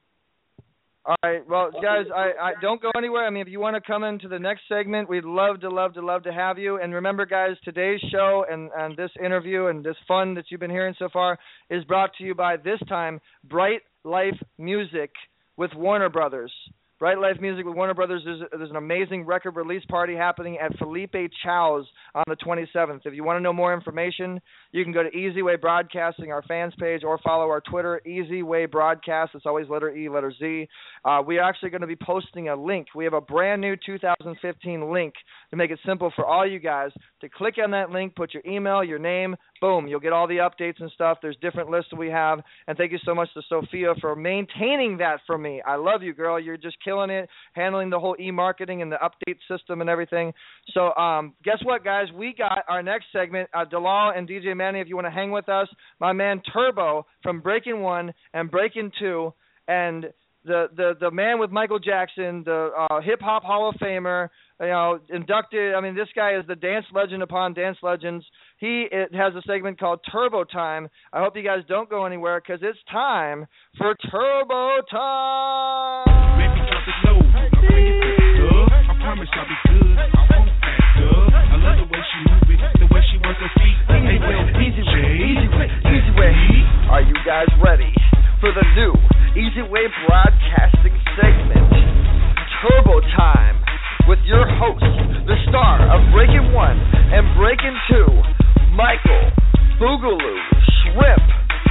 S2: All right, well, guys, I, I don't go anywhere. I mean, if you want to come into the next segment, we'd love to, love to, love to have you. And remember, guys, today's show and, and this interview and this fun that you've been hearing so far is brought to you by, this time, Bright Life Music with Warner Brothers. Bright Life Music with Warner Brothers. There's, there's an amazing record release party happening at Felipe Chow's on the twenty-seventh. If you want to know more information, you can go to Easy Way Broadcasting, our fans page, or follow our Twitter, Easy Way Broadcast. It's always letter E, letter Z. Uh, we are actually going to be posting a link. We have a brand new two thousand fifteen link to make it simple for all you guys to click on that link, put your email, your name, boom, you'll get all the updates and stuff. There's different lists that we have. And thank you so much to Sophia for maintaining that for me. I love you, girl. You're just killing it, handling the whole e-marketing and the update system and everything. So um, guess what, guys? We got our next segment. Uh, Dalal and D J Manny, if you want to hang with us, my man Turbo from Breaking One and Breaking Two, and the, the, the man with Michael Jackson, the uh, hip-hop Hall of Famer, you know, inducted. I mean, this guy is the dance legend upon dance legends. He it has a segment called Turbo Time. I hope you guys don't go anywhere because it's time for Turbo Time.
S11: Baby, drop it low. I bring it to the club. I promise I'll be good. I won't back up. I love the way she move it, the way she works her feet. Hey, well,
S2: Easy way, easy way, easy way. Are you guys ready for the new Easy Way Broadcasting segment, Turbo Time, with your host, the star of Breaking One and Breaking Two, Michael Boogaloo Shrimp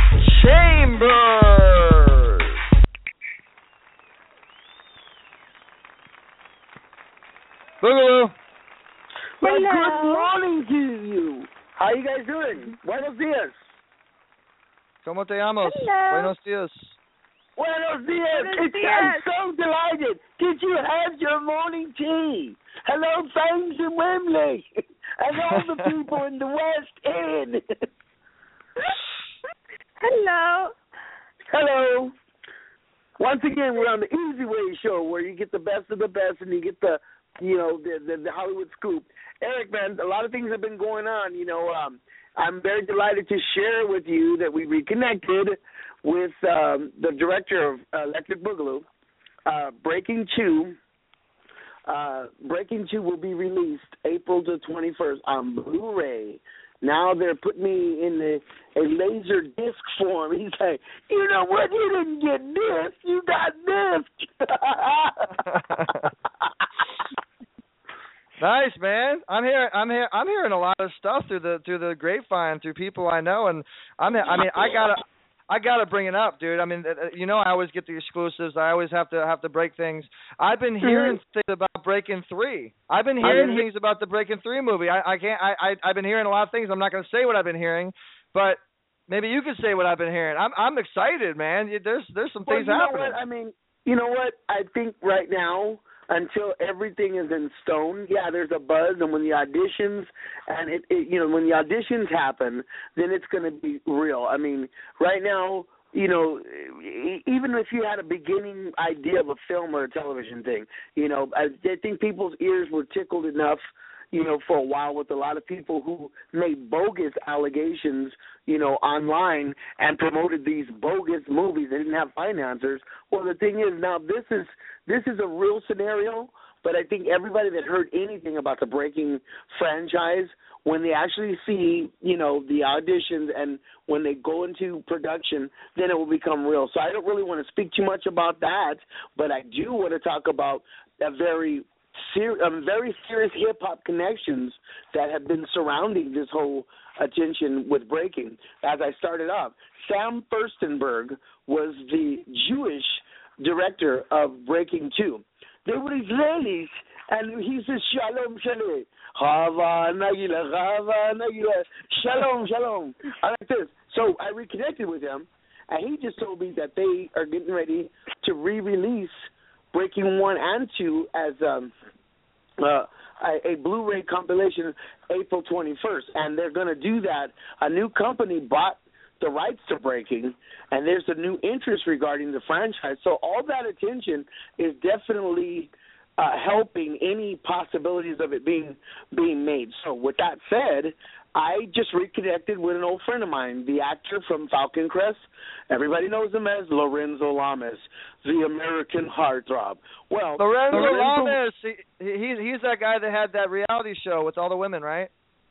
S2: Chambers. Boogaloo.
S12: Well, good morning to you. How you guys doing? Buenos dias.
S2: ¿Cómo te llamas?
S12: Hello.
S2: Buenos dias.
S12: Buenos dias.
S8: Buenos
S12: It's,
S8: dias.
S12: I'm so delighted. Did you have your morning tea? Hello, Thames and Wembley. And all the people in the West End.
S8: Hello.
S12: Hello. Once again, we're on the Easy Way show where you get the best of the best and you get the, you know, the, the, the Hollywood scoop. Eric, man, a lot of things have been going on. You know, um, I'm very delighted to share with you that we reconnected with um, the director of uh, Electric Boogaloo. Uh, Breaking Two. Uh, Breaking Two will be released April the twenty-first on Blu-ray. Now they're putting me in the, a laser disc form. He's like, you know what? You didn't get disc. You got disc.
S2: Nice, man. I'm hearing, I'm hearing, I'm hearing a lot of stuff through the through the grapevine, through people I know, and I'm, I mean, I gotta, I gotta bring it up, dude. I mean, you know, I always get the exclusives. I always have to have to break things. I've been hearing mm-hmm. things about Breaking Three. I've been hearing I mean, things about the Breaking Three movie. I, I can't, I, I, I've been hearing a lot of things. I'm not gonna say what I've been hearing, but maybe you can say what I've been hearing. I'm, I'm excited, man. There's, there's some
S12: well,
S2: things
S12: you know
S2: happening.
S12: What? I mean, you know what? I think right now, until everything is in stone, yeah, there's a buzz, and when the auditions and it, it you know, when the auditions happen, then it's going to be real. I mean, right now, you know, even if you had a beginning idea of a film or a television thing, you know, I, I think people's ears were tickled enough, you know, for a while with a lot of people who made bogus allegations, you know, online and promoted these bogus movies. They didn't have financiers. Well, the thing is now this is this is a real scenario, but I think everybody that heard anything about the Breaking franchise, when they actually see, you know, the auditions and when they go into production, then it will become real. So I don't really want to speak too much about that, but I do want to talk about a very Ser- um, very serious hip-hop connections that have been surrounding this whole attention with Breaking. As I started off, Sam Furstenberg was the Jewish director of Breaking two. They were Israelis, and he says, Shalom, Shalom. Hava Nagila, Hava Nagila, Shalom, Shalom. I like this. So I reconnected with him, and he just told me that they are getting ready to re-release Breaking one and two as um, uh, a, a Blu-ray compilation April twenty-first. And they're going to do that. A new company bought the rights to Breaking, and there's a new interest regarding the franchise. So all that attention is definitely uh, helping any possibilities of it being being made. So with that said, I just reconnected with an old friend of mine, the actor from Falcon Crest. Everybody knows him as Lorenzo Lamas, the American heartthrob. Well,
S2: Lorenzo, Lorenzo Lamas, he, he's he's that guy that had that reality show with all the women, right?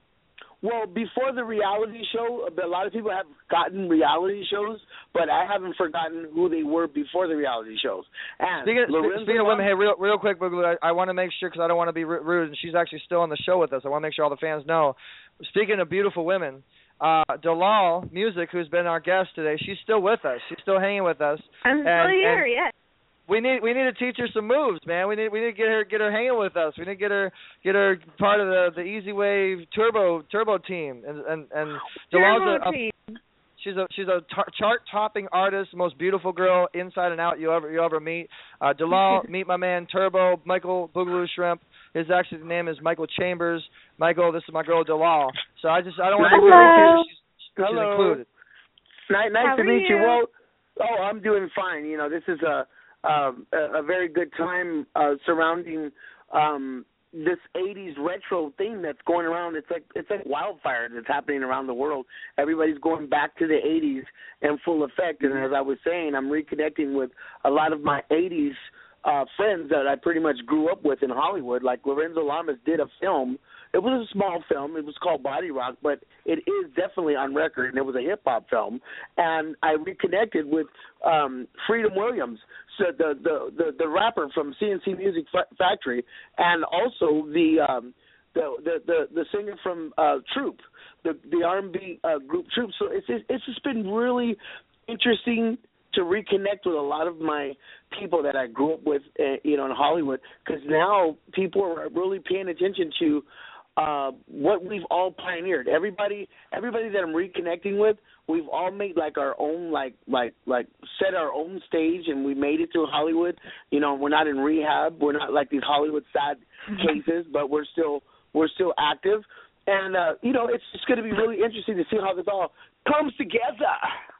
S12: Well, before the reality show, a lot of people have gotten reality shows, but I haven't forgotten who they were before the reality shows. And
S2: speaking,
S12: Lorenzo
S2: speaking of women, hey, real real quick, Boogaloo, I, I want to make sure, because I don't want to be rude, and she's actually still on the show with us. I want to make sure all the fans know. Speaking of beautiful women, uh, Dalal Music, who's been our guest today, she's still with us. She's still hanging with us.
S8: I'm
S2: and,
S8: still here,
S2: and
S8: yes.
S2: We need we need to teach her some moves, man. We need we need to get her get her hanging with us. We need to get her get her part of the the Easy Wave Turbo Turbo team. And and and Dalal's a, a she's a she's a tar- chart topping artist, most beautiful girl inside and out you ever you ever meet. Uh, Dalal, meet my man Turbo, Michael Boogaloo Shrimp. His actually the name is Michael Chambers. Michael, this is my girl Dalal. So I just I don't want to
S12: Hello.
S2: she's, she's
S12: Hello.
S2: included.
S12: Nice, nice
S8: How
S12: to
S8: are
S12: meet you.
S8: you?
S12: Well, oh, I'm doing fine. You know, this is a um, a, a very good time uh, surrounding um, this eighties retro thing that's going around. It's like it's like wildfire that's happening around the world. Everybody's going back to the eighties in full effect. And as I was saying, I'm reconnecting with a lot of my eighties uh, friends that I pretty much grew up with in Hollywood. Like Lorenzo Lamas did a film. It was a small film. It was called Body Rock, but it is definitely on record, and it was a hip-hop film. And I reconnected with um, Freedom Williams, so the, the, the, the rapper from C N C Music Factory, and also the um, the, the, the, the singer from uh, Troop, the, the R and B uh, group Troop. So it's, it's just been really interesting to reconnect with a lot of my people that I grew up with, uh, you know, in Hollywood, because now people are really paying attention to Uh, what we've all pioneered. Everybody, everybody that I'm reconnecting with, we've all made like our own, like, like, like set our own stage, and we made it to Hollywood. You know, we're not in rehab. We're not like these Hollywood sad cases, but we're still, we're still active. And uh, you know, it's just going to be really interesting to see how this all comes together.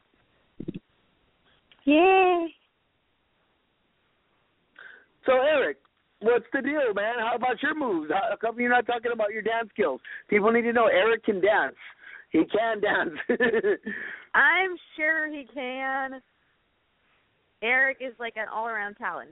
S8: Yay!
S12: So, Eric, what's the deal, man? How about your moves? How come you're not talking about your dance skills? People need to know Eric can dance. He can dance.
S8: I'm sure he can. Eric is like an all-around talent.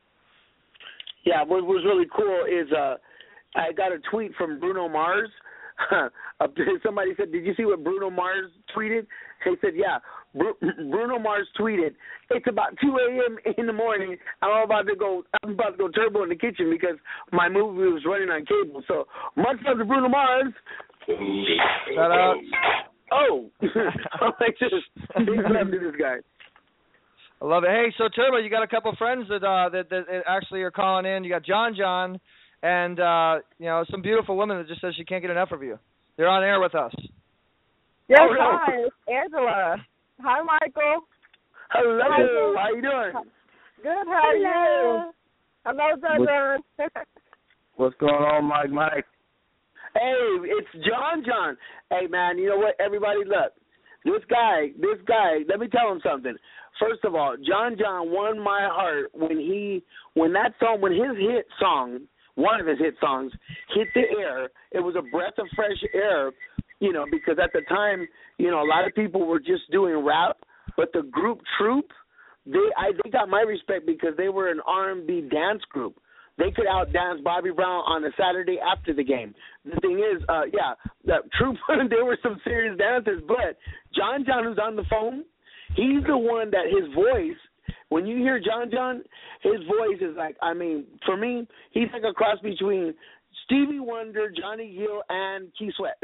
S12: Yeah, what was really cool is uh, I got a tweet from Bruno Mars up there, somebody said, "Did you see what Bruno Mars tweeted?" He said, "Yeah." Bru- Bruno Mars tweeted, "It's about two a.m. in the morning. I'm about to go. I'm about to go turbo in the kitchen because my movie was running on cable." So much love to Bruno Mars.
S2: Shout out.
S12: Oh, like this. Big love to this guy.
S2: I love it. Hey, so Turbo, you got a couple friends that uh that, that actually are calling in. You got John John and uh you know some beautiful woman that just says she can't get enough of you. They're on air with us.
S13: Yes,
S2: oh, no.
S13: hi, it's Angela. Hi, Michael.
S12: Hello.
S13: Hi,
S12: how you doing?
S13: Good. How are you? Hello, John John.
S14: What's going on, Mike? Mike.
S12: Hey, it's John John. Hey, man, you know what? Everybody, look. This guy, this guy. Let me tell him something. First of all, John John won my heart when he, when that song, when his hit song, one of his hit songs, hit the air. It was a breath of fresh air, you know, because at the time, you know, a lot of people were just doing rap, but the group Troop, they, I, they got my respect because they were an R and B dance group. They could outdance Bobby Brown on a Saturday after the game. The thing is, uh, yeah, the Troop, they were some serious dancers, but John John, who's on the phone, he's the one that his voice, when you hear John John, his voice is like, I mean, for me, he's like a cross between Stevie Wonder, Johnny Gill, and Keith Sweat.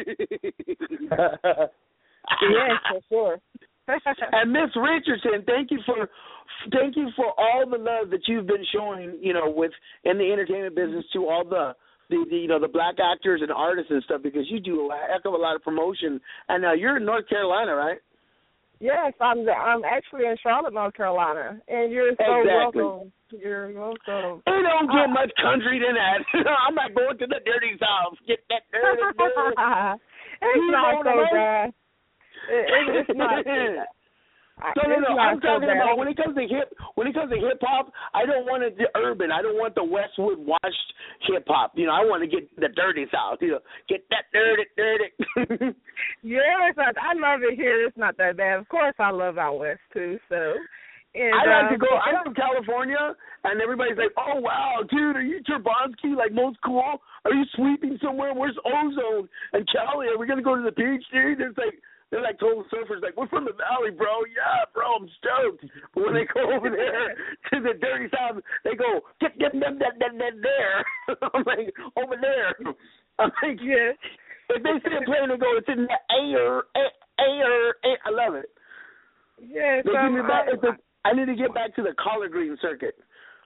S13: Yes, for sure.
S12: And Miss Richardson, thank you for thank you for all the love that you've been showing, you know, with in the entertainment business to all the, the, the you know the black actors and artists and stuff, because you do a heck of a lot of promotion. And uh, you're in North Carolina, right?
S13: Yes, I'm I'm actually in Charlotte, North Carolina, and you're so
S12: exactly.
S13: welcome. You're welcome.
S12: It don't get much country than that. I'm not going to the dirty south. Get that dirty, dirty.
S13: It's
S12: you
S13: not so bad. It, it, it's not.
S12: No, no, no. I'm talking so about when it comes to hip. When it comes to hip hop, I don't want it the urban. I don't want the Westwood washed hip hop. You know, I want to get the dirty south. You know, get that dirty, dirty.
S13: Yes, I, I love it here. It's not that bad. Of course, I love out west too. So. And,
S12: I like
S13: um,
S12: to go. I'm from California, and everybody's like, "Oh wow, dude, are you Turbansky? Like most cool? Are you sweeping somewhere? Where's Ozone and Cali? Are we gonna go to the beach, dude?" It's like they're like total surfers, like, "We're from the valley, bro. Yeah, bro, I'm stoked." But when they go over there to the dirty south, they go, "Get them, them, that, that, that there." I'm like, over there. I'm like,
S13: yeah.
S12: If they see a plane, they go, "It's in the air, air, air." air. I love it.
S13: Yeah,
S12: they
S13: so
S12: give me back.
S13: I,
S12: It's a, I need to get back to the collard green circuit.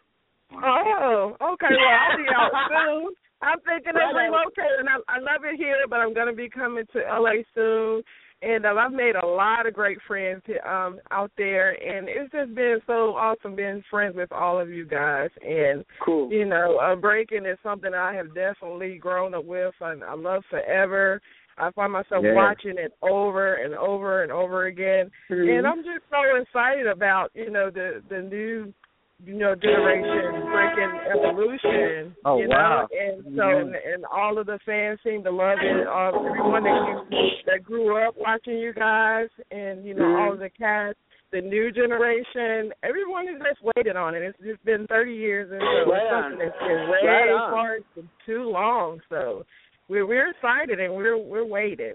S13: Oh, okay. Well, I'll be out soon. I'm thinking of relocating. I, I love it here, but I'm going to be coming to L A soon. And um, I've made a lot of great friends um, out there, and it's just been so awesome being friends with all of you guys. And,
S12: cool.
S13: you know, uh, breaking is something I have definitely grown up with, and I love forever. I find myself
S14: yeah.
S13: watching it over and over and over again,
S12: mm-hmm.
S13: and I'm just so excited about you know the the new you know generation breaking evolution.
S14: Oh
S13: you know?
S14: wow!
S13: And so
S14: mm-hmm.
S13: and, and all of the fans seem to love it. Uh, everyone that you, that grew up watching you guys, and you know
S12: mm-hmm.
S13: all of the cast, the new generation, everyone is just waiting on it. It's just been thirty years, and so
S12: right
S13: it's something that's been way
S12: right
S13: hard for too long. So. We're we're excited and we're we're waiting.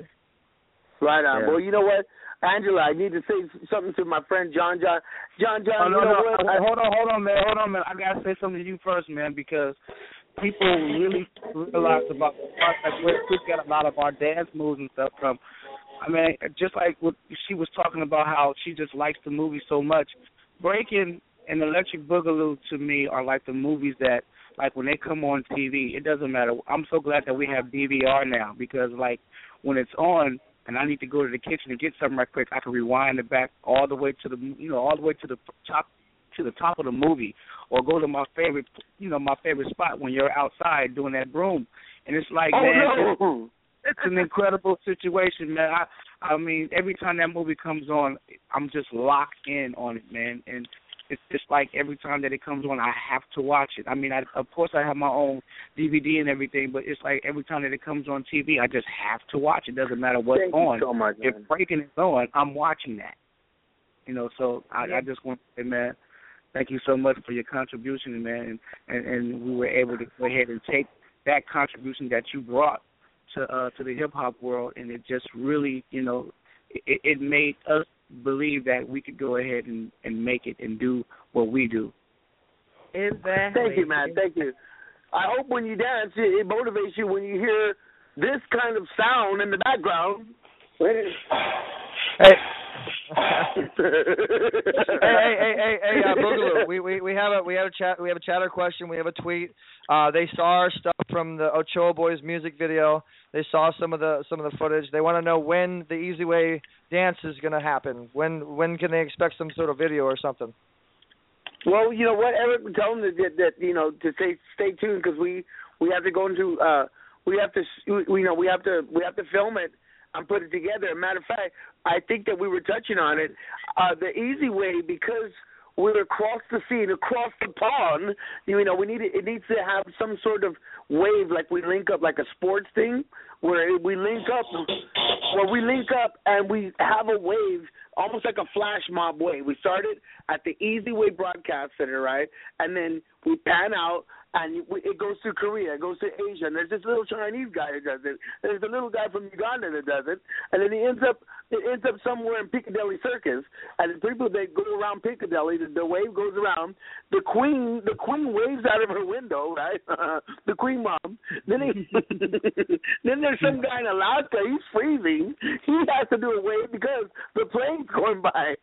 S12: Right on.
S14: Yeah.
S12: Well, you know what, Angela, I need to say something to my friend John John. John John,
S14: oh, no,
S12: you know
S14: no.
S12: what?
S14: Okay, hold on, hold on, man, hold on, man. I gotta say something to you first, man, because people really realize about like where we got a lot of our dance moves and stuff from. I mean, just like what she was talking about, how she just likes the movie so much. Breaking and Electric Boogaloo to me are like the movies that. Like, when they come on T V, it doesn't matter. I'm so glad that we have D V R now because, like, when it's on and I need to go to the kitchen and get something right quick, I can rewind it back all the way to the, you know, all the way to the top to the top of the movie or go to my favorite, you know, my favorite spot when you're outside doing that broom. And it's like,
S12: oh,
S14: man,
S12: no.
S14: it's, it's an incredible situation, man. I, I mean, every time that movie comes on, I'm just locked in on it, man. And it's just like every time that it comes on, I have to watch it. I mean, I, of course, I have my own D V D and everything, but it's like every time that it comes on T V, I just have to watch it. Doesn't matter what's
S12: Thank
S14: on.
S12: You so much,
S14: if Breaking is on, I'm watching that. You know, so I,
S13: yeah.
S14: I just want to say, man, thank you so much for your contribution, man. And, and, and we were able to go ahead and take that contribution that you brought to uh, to the hip hop world, and it just really, you know, it, it made us believe that we could go ahead and, and make it and do what we do.
S13: Exactly.
S12: Thank you, man. Thank you. I hope when you dance, it, it motivates you when you hear this kind of sound in the background.
S2: Hey. hey, hey, hey, hey, hey, uh, Boogaloo. We, we we have a we have a chat we have a chatter question. We have a tweet. Uh, they saw our stuff from the Ochoa Boys music video. They saw some of the some of the footage. They want to know when the Easy Way dance is going to happen. When when can they expect some sort of video or something?
S12: Well, you know what, Eric, tell them that, that, that you know to stay stay tuned because we we have to go into uh we have to we you know we have to we have to film it and put it together. As a matter of fact, I think that we were touching on it. Uh, the Easy Way, because we're across the sea and across the pond, you know, we need it, it needs to have some sort of wave, like we link up, like a sports thing, where we link up, where we link up and we have a wave, almost like a flash mob wave. We started at the Easy Way Broadcast Center, right, and then we pan out. And it goes to Korea, it goes to Asia, and there's this little Chinese guy that does it. There's a little guy from Uganda that does it, and then he ends up it ends up somewhere in Piccadilly Circus. And the people that go around Piccadilly, the, the wave goes around. The queen, the queen waves out of her window, right? The queen mom. Then he, then there's some guy in Alaska. He's freezing. He has to do a wave because the plane's going by.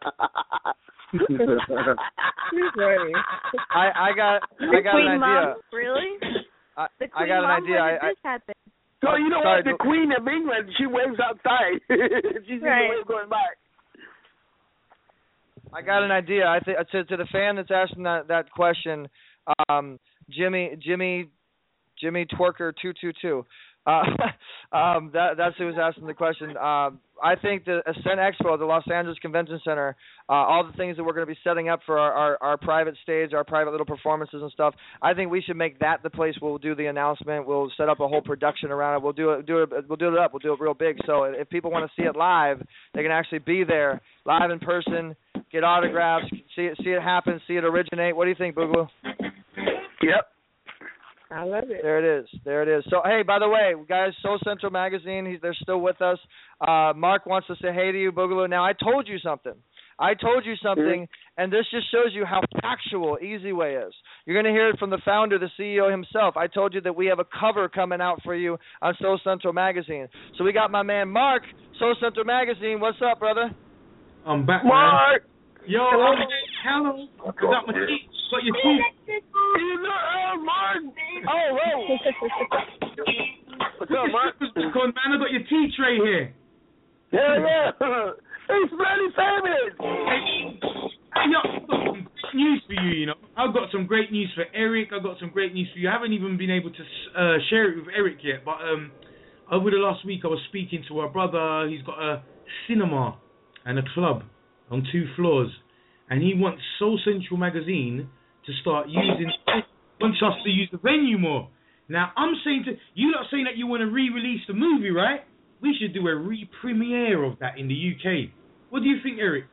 S2: I I got I got
S8: Queen
S2: an idea.
S8: Mom, really?
S2: I,
S8: the
S2: I
S8: Queen
S2: got an
S8: Mom,
S2: idea.
S8: when
S2: I,
S8: did this
S2: I,
S8: happen?
S12: So you know
S2: Sorry,
S12: what? The Queen of England, she waves outside. She's
S8: right.
S12: in the wave going by.
S2: I got an idea. I think to, to the fan that's asking that, that question, um, Jimmy Jimmy Jimmy Twerker two two two. Uh, um, that, that's who was asking the question. Uh, I think the Ascent Expo, the Los Angeles Convention Center, uh, all the things that we're going to be setting up for our, our, our private stage, our private little performances and stuff, I think we should make that the place where we'll do the announcement. We'll set up a whole production around it. We'll do it, do it, we'll do it up. We'll do it real big. So if people want to see it live, they can actually be there, live in person, get autographs, see it, see it happen, see it originate. What do you think, Boogaloo?
S12: Yep.
S13: I love it.
S2: There it is. There it is. So, hey, by the way, guys, Soul Central Magazine, he's, they're still with us. Uh, Mark wants to say hey to you, Boogaloo. Now, I told you something. I told you something, and this just shows you how factual Easy Way is. You're going to hear it from the founder, the C E O himself. I told you that we have a cover coming out for you on Soul Central Magazine. So we got my man Mark, Soul Central Magazine. What's up, brother?
S9: I'm back,
S12: Mark!
S9: Man. Yo, hello. hello. I got my teeth. Got your teeth.
S12: Oh, Mark! Oh, whoa! What's up, Mark?
S9: Man, I got your tea tray here.
S12: Hell yeah! It's bloody famous!
S9: Hey, yo, I've got some great news for you, you know. I've got some great news for Eric. I've got some great news for you. I haven't even been able to uh, share it with Eric yet, but um, over the last week I was speaking to our brother. He's got a cinema and a club on two floors, and he wants Soul Central Magazine to start using, wants us to use the venue more. Now, I'm saying to, you're not saying that you want to re-release the movie, right? We should do a re-premiere of that in the U K. What do you think, Eric?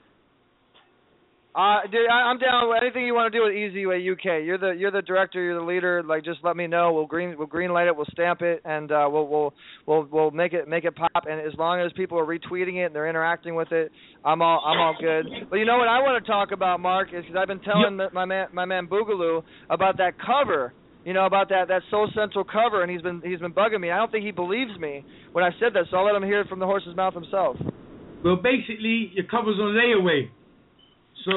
S2: Uh, dude, I, I'm down with anything you want to do with Easy Way U K. You're the you're the director. You're the leader. Like, just let me know. We'll green we'll green light it. We'll stamp it, and uh, we'll we'll we'll we'll make it make it pop. And as long as people are retweeting it and they're interacting with it, I'm all I'm all good. But you know what I want to talk about, Mark, is because I've been telling yep. my man my man Boogaloo about that cover. You know, about that, that Soul Central cover, and he's been he's been bugging me. I don't think he believes me when I said that, so I'll let him hear it from the horse's mouth himself.
S9: Well, basically, your cover's on layaway. So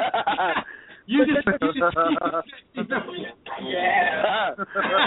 S9: you just, you just, you know.
S12: Yeah.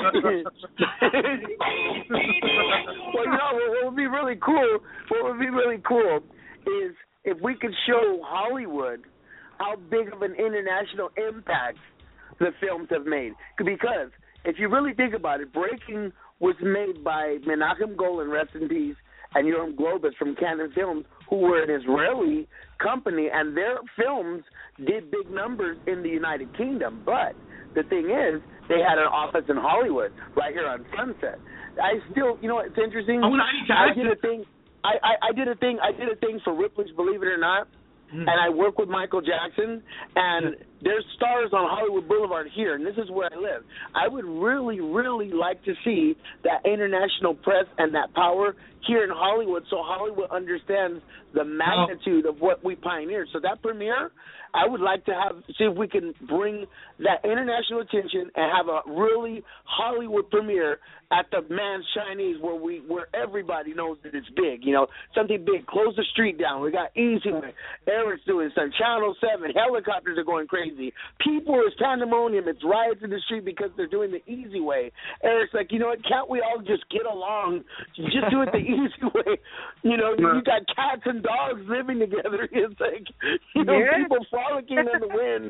S12: Well, you know, what would be really cool, what would be really cool is if we could show Hollywood how big of an international impact the films have made. Because if you really think about it, Breaking was made by Menachem Golan, rest in peace, and Yoram Globus from Cannon Films, who were an Israeli company, and their films did big numbers in the United Kingdom. But the thing is, they had an office in Hollywood, right here on Sunset. I still, you know, it's interesting.
S9: I,
S12: I did a thing. I, I, I did a thing. I did a thing for Ripley's Believe It or Not, mm. and I work with Michael Jackson, and there's stars on Hollywood Boulevard here, and this is where I live. I would really, really like to see that international press and that power here in Hollywood, so Hollywood understands the magnitude of what we pioneered. So that premiere, I would like to have see if we can bring that international attention and have a really Hollywood premiere at the Man's Chinese, where we where everybody knows that it's big. You know, something big. Close the street down. We got Easy Way. Eric's doing some Channel Seven. Helicopters are going crazy. People is pandemonium. It's riots in the street because they're doing the Easy Way. Eric's like, you know what? Can't we all just get along? Just do it the easy way. You know, you got cats and dogs living together. It's like, you know,
S13: yeah.
S12: people frolicking in the wind.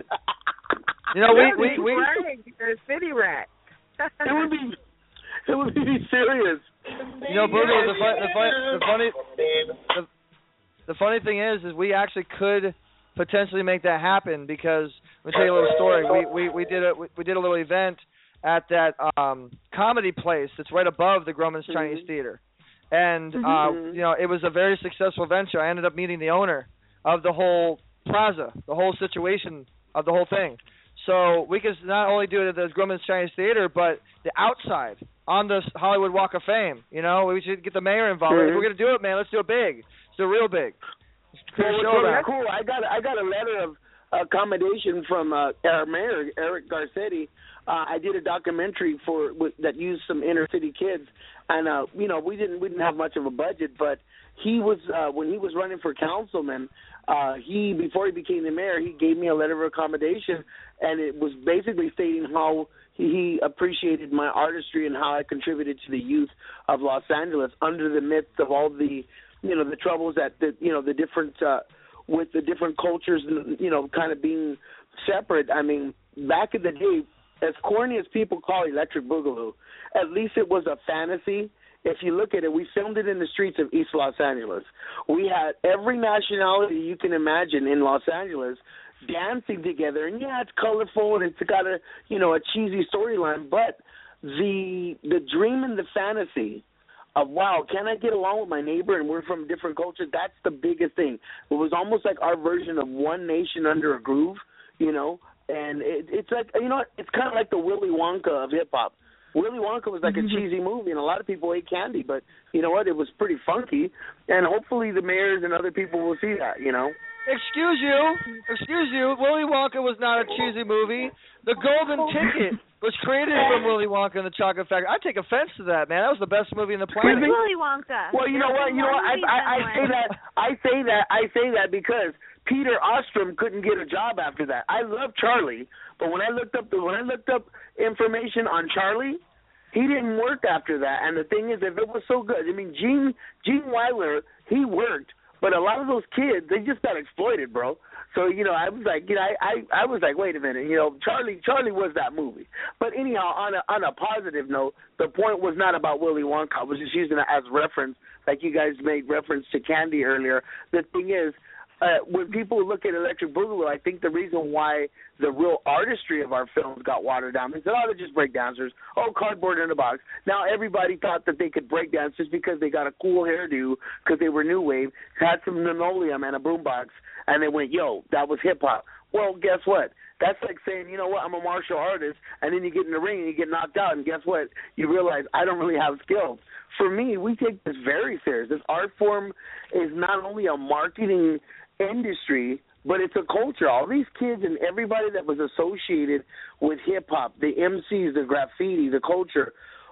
S2: You know, we we we.
S13: You're a city rat.
S12: It would be. It would be serious.
S2: You know, Boogaloo, the, fun, the, fun, the funny, the, the funny thing is, is we actually could potentially make that happen because let me tell you a little story. We we we did a we, we did a little event at that um comedy place that's right above the Grumman's mm-hmm. Chinese Theater, and uh mm-hmm. you know, it was a very successful venture. I ended up meeting the owner of the whole plaza, the whole situation of the whole thing. So we could not only do it at the Grumman's Chinese Theater, but the outside on the Hollywood Walk of Fame. You know, we should get the mayor involved. Mm-hmm. If we're gonna do it, man, let's do it big. Let's do it real big.
S12: Well, well, cool. I got I got a letter of accommodation from uh, our mayor, Eric Garcetti. Uh, I did a documentary for with, that used some inner city kids, and uh, you know, we didn't we didn't have much of a budget, but he was uh, when he was running for councilman. Uh, he before he became the mayor, he gave me a letter of accommodation, and it was basically stating how he appreciated my artistry and how I contributed to the youth of Los Angeles under the midst of all the, you know, the troubles that the, you know, the different uh, with the different cultures, you know, kind of being separate. I mean, back in the day, as corny as people call Electric Boogaloo, at least it was a fantasy. If you look at it, we filmed it in the streets of East Los Angeles. We had every nationality you can imagine in Los Angeles dancing together, and yeah, it's colorful and it's got a, you know, a cheesy storyline, but the the dream and the fantasy of, wow, can I get along with my neighbor and we're from different cultures, that's the biggest thing. It was almost like our version of one nation under a groove, you know, and it, it's like, you know, it's kind of like the Willy Wonka of hip-hop. Willy Wonka was like a cheesy movie, and a lot of people ate candy, but you know what? It was pretty funky, and hopefully the mayors and other people will see that, you know?
S2: Excuse you. Excuse you. Willy Wonka was not a cheesy movie. The Golden Ticket was created from Willy Wonka and the Chocolate Factory. I take offense to that, man. That was the best movie in the planet.
S8: Willy Wonka.
S12: Well, you know what? You know what? I, I, I say that. I say that. I say that because Peter Ostrom couldn't get a job after that. I love Charlie, but when I looked up the when I looked up information on Charlie, he didn't work after that. And the thing is, if it was so good, I mean, Gene Gene Wilder, he worked, but a lot of those kids, they just got exploited, bro. So, you know, I was like, you know, I, I, I was like, wait a minute, you know, Charlie Charlie was that movie. But anyhow, on a on a positive note, the point was not about Willy Wonka. I was just using it as reference, like you guys made reference to candy earlier. The thing is, Uh, when people look at Electric Boogaloo, I think the reason why the real artistry of our films got watered down, they said, oh, they're just breakdancers. Oh, cardboard in a box. Now everybody thought that they could break dance just because they got a cool hairdo, because they were new wave, had some linoleum and a boombox, and they went, yo, that was hip-hop. Well, guess what? That's like saying, you know what, I'm a martial artist, and then you get in the ring and you get knocked out, and guess what? You realize I don't really have skills. For me, we take this very serious. This art form is not only a marketing industry, but it's a culture. All these kids and everybody that was associated with hip-hop, the M Cs, the graffiti, the culture,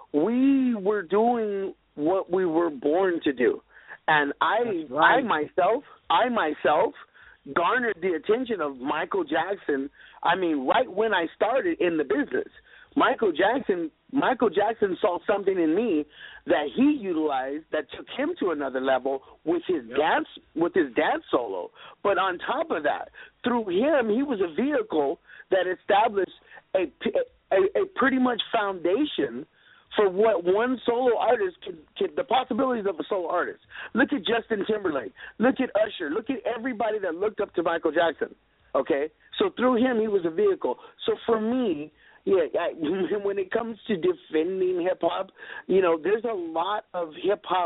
S12: we were doing what we were born to do. And I, right. I myself, I myself garnered the attention of Michael Jackson, I mean, right when I started in the business. Michael Jackson Michael Jackson saw something in me that he utilized that took him to another level with his yep. dance with his dance solo. But on top of that, through him, he was a vehicle that established a, a, a pretty much foundation for what one solo artist could, could, the possibilities of a solo artist. Look at Justin Timberlake. Look at Usher. Look at everybody that looked up to Michael Jackson. Okay? So through him, he was a vehicle. So for me, yeah, I, when it comes to defending hip-hop, you know, there's a lot of hip-hop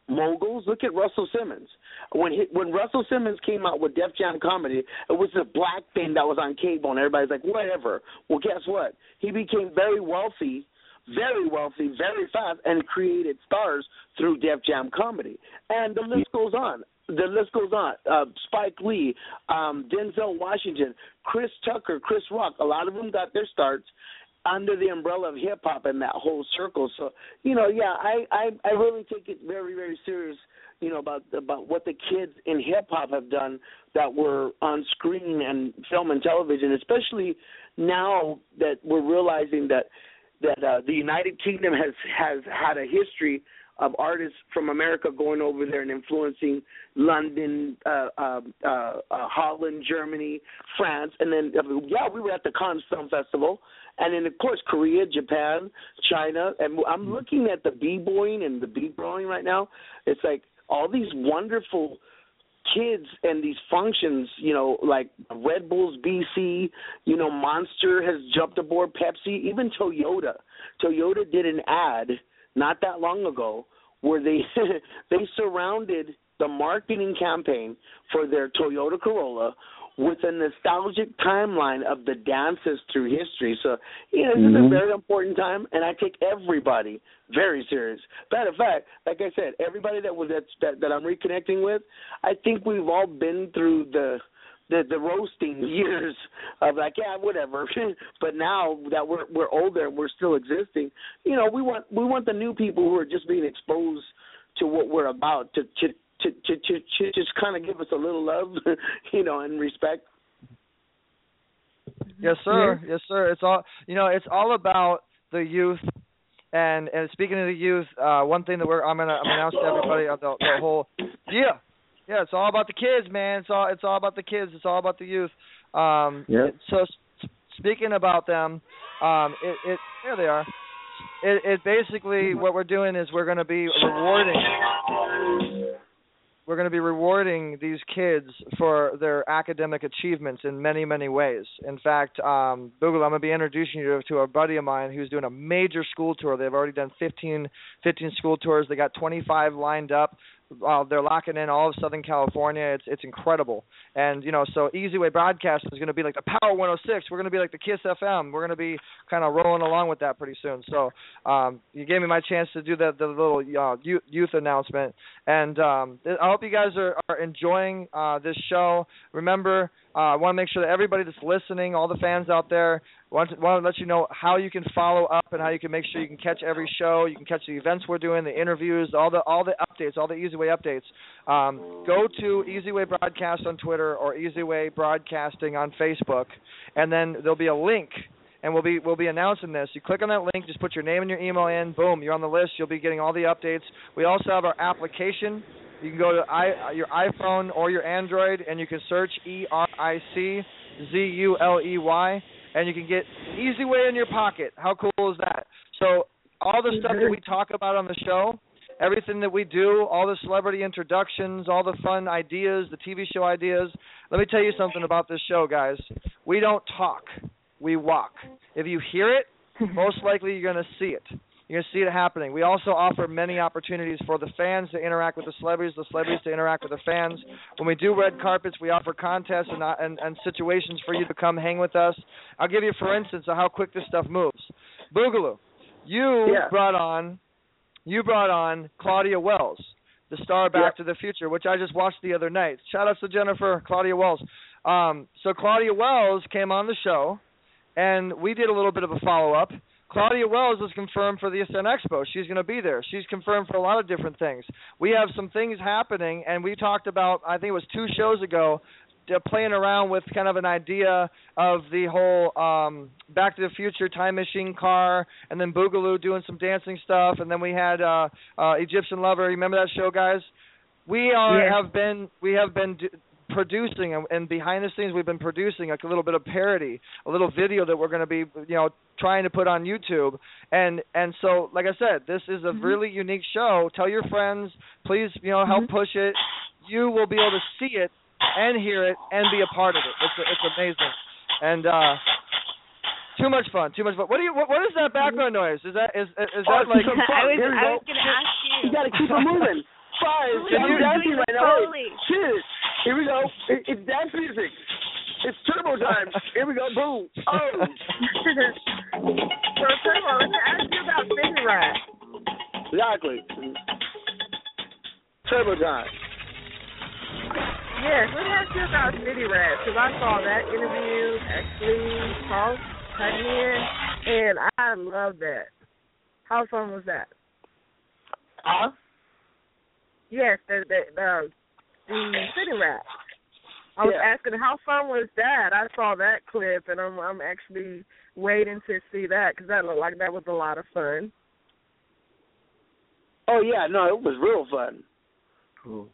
S12: moguls. Look at Russell Simmons. When he, when Russell Simmons came out with Def Jam Comedy, it was a black thing that was on cable, and everybody's like, whatever. Well, guess what? He became very wealthy, very wealthy, very fast, and created stars through Def Jam Comedy. And the list goes on. The list goes on. Uh, Spike Lee, um, Denzel Washington, Chris Tucker, Chris Rock, a lot of them got their starts under the umbrella of hip-hop and that whole circle. So, you know, yeah, I, I, I really take it very, very serious, you know, about about what the kids in hip-hop have done that were on screen and film and television, especially now that we're realizing that that uh, the United Kingdom has, has had a history of artists from America going over there and influencing London, uh, uh, uh, uh, Holland, Germany, France, and then, yeah, we were at the Cannes Film Festival, and then, of course, Korea, Japan, China, and I'm looking at the b-boying and the b-growing right now. It's like all these wonderful kids and these functions, you know, like Red Bull's B C, you know, Monster has jumped aboard, Pepsi, even Toyota. Toyota did an ad not that long ago where they they surrounded the marketing campaign for their Toyota Corolla with a nostalgic timeline of the dances through history. So, you know, this mm-hmm. is a very important time, and I take everybody very serious. Matter of fact, like I said, everybody that was at, that, that I'm reconnecting with, I think we've all been through the the, the roasting years of like, yeah, whatever. But now that we're we're older and we're still existing, you know, we want we want the new people who are just being exposed to what we're about to to to to, to, to just kind of give us a little love, you know, and respect.
S2: Yes, sir. Yes, sir. It's all you know. It's all about the youth. And and speaking of the youth, uh, one thing that we're I'm gonna I'm gonna announce to everybody uh, the, the whole yeah. Yeah, it's all about the kids, man. It's all it's all about the kids. It's all about the youth. Um,
S12: yeah.
S2: So s- speaking about them, um, it, it there they are. It, it basically what we're doing is we're going to be rewarding. We're going to be rewarding these kids for their academic achievements in many, many ways. In fact, um, Boogaloo, I'm going to be introducing you to a buddy of mine who's doing a major school tour. They've already done fifteen, fifteen school tours. They got twenty-five lined up. Uh, they're locking in all of Southern California. It's it's incredible. And, you know, so Easy Way Broadcasting is going to be like the Power one oh six. We're going to be like the Kiss F M. We're going to be kind of rolling along with that pretty soon. So um, you gave me my chance to do the, the little uh, youth, youth announcement. And um, I hope you guys are, are enjoying uh, this show. Remember, uh, I want to make sure that everybody that's listening, all the fans out there, want to, want to let you know how you can follow up and how you can make sure you can catch every show. You can catch the events we're doing, the interviews, all the all the updates, all the Easy Way updates. Um, go to Easy Way Broadcast on Twitter or Easy Way Broadcasting on Facebook, and then there'll be a link, and we'll be we'll be announcing this. You click on that link, just put your name and your email in, boom, you're on the list. You'll be getting all the updates. We also have our application. You can go to I, your iPhone or your Android, and you can search E R I C Z U L E Y, and you can get Easy Way in your pocket. How cool is that? So all the stuff that we talk about on the show, everything that we do, all the celebrity introductions, all the fun ideas, the T V show ideas. Let me tell you something about this show, guys. We don't talk. We walk. If you hear it, most likely you're going to see it. You're going to see it happening. We also offer many opportunities for the fans to interact with the celebrities, the celebrities to interact with the fans. When we do red carpets, we offer contests and, uh, and, and situations for you to come hang with us. I'll give you, for instance, of how quick this stuff moves. Boogaloo, you
S12: yeah.
S2: brought on you brought on Claudia Wells, the star of Back
S12: yeah.
S2: to the Future, which I just watched the other night. Shout out to Jennifer, Claudia Wells. Um, so Claudia Wells came on the show, and we did a little bit of a follow-up. Claudia Wells is confirmed for the Ascent Expo. She's going to be there. She's confirmed for a lot of different things. We have some things happening, and we talked about, I think it was two shows ago, uh, playing around with kind of an idea of the whole um, Back to the Future time machine car, and then Boogaloo doing some dancing stuff, and then we had uh, uh, Egyptian Lover. You remember that show, guys? We are
S13: Yeah.
S2: have been we have been. Do- producing and, and behind the scenes we've been producing like a little bit of parody, a little video that we're going to be, you know, trying to put on YouTube. And and so, like I said, this is a mm-hmm. really unique show. Tell your friends, please, you know, help mm-hmm. push it. You will be able to see it and hear it and be a part of it. It's it's amazing. And uh, too much fun, too much fun. What do you? What, what is that background noise? Is that is is
S12: oh,
S2: that like?
S12: I
S8: was, I was going to ask you.
S12: You got to keep it moving. Five.
S7: Julie,
S12: I'm
S7: you-
S12: dancing right now.
S7: slowly.
S12: Shit. Here we go. It, it's dance music. It's turbo time. Here we go. Boom. Oh.
S13: So, Turbo, let me ask you about City Ride.
S12: Exactly. Turbo time.
S13: Yes, let me ask you about City Ride, because I saw that interview, actually, Paul cut in, and I love that. How fun was that?
S12: Huh?
S13: Yes, the the the, the City Ride. I was
S12: Yeah.
S13: asking how fun was that? I saw that clip, and I'm I'm actually waiting to see that because that looked like that was a lot of fun.
S12: Oh yeah, no, it was real fun.
S6: Cool.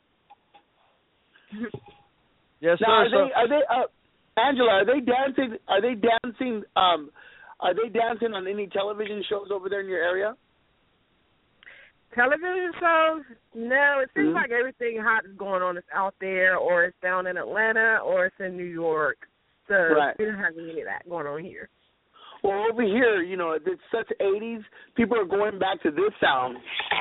S2: Yes,
S12: Now,
S2: sir.
S12: are they, are they, uh, Angela, are they dancing? Are they dancing? Um, are they dancing on any television shows over there in your area?
S13: Television shows? No, it seems
S12: Mhm.
S13: like everything hot is going on is out there, or it's down in Atlanta, or it's in New York. So
S12: Right.
S13: we don't have any of that going on here.
S12: Well, over here, you know, it's such eighties. People are going back to this sound.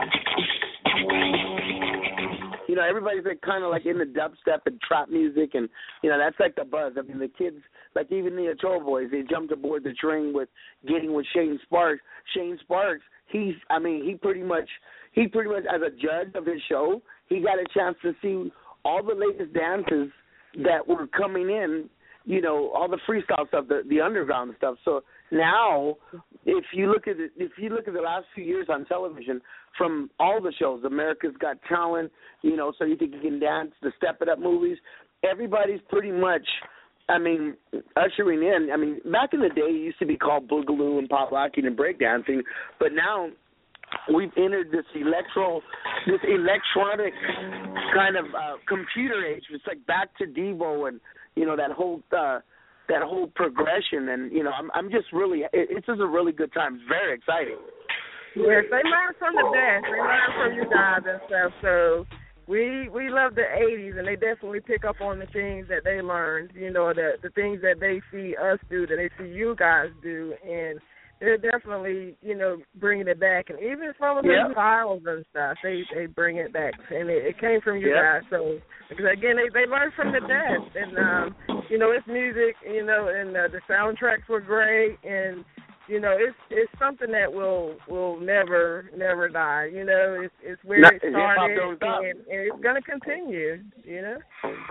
S12: You know, everybody's like kind of like in the dubstep and trap music, and you know that's like the buzz. I mean, the kids, like even the Ochoa boys, they jumped aboard the train with getting with Shane Sparks. Shane Sparks, he's, I mean, he pretty much, he pretty much as a judge of his show, he got a chance to see all the latest dances that were coming in. You know, all the freestyle stuff, the the underground stuff. So now, if you look at it, if you look at the last few years on television, from all the shows, America's Got Talent, you know, So You Think You Can Dance, the Step It Up movies, everybody's pretty much, I mean, ushering in. I mean, back in the day, it used to be called boogaloo and pop locking and breakdancing, but now we've entered this electro, this electronic kind of uh, computer age. It's like back to Devo and you know that whole uh, that whole progression, and you know I'm I'm just really it, it's just a really good time. It's very exciting.
S13: Yes, they learn from the best. They learn from you guys and stuff. So we we love the eighties, and they definitely pick up on the things that they learned. You know, the the things that they see us do, that they see you guys do, and they're definitely, you know, bringing it back. And even some of the
S12: Yep.
S13: styles and stuff, they they bring it back, and it, it came from you
S12: Yep.
S13: guys. So because again, they they learn from the best, and um, you know, it's music, you know, and uh, the soundtracks were great, and you know, it's it's something that will will never never die. You know, it's it's where
S12: Not-
S13: it
S12: hip-hop
S13: started,
S12: don't stop.
S13: and, and it's gonna continue. You know.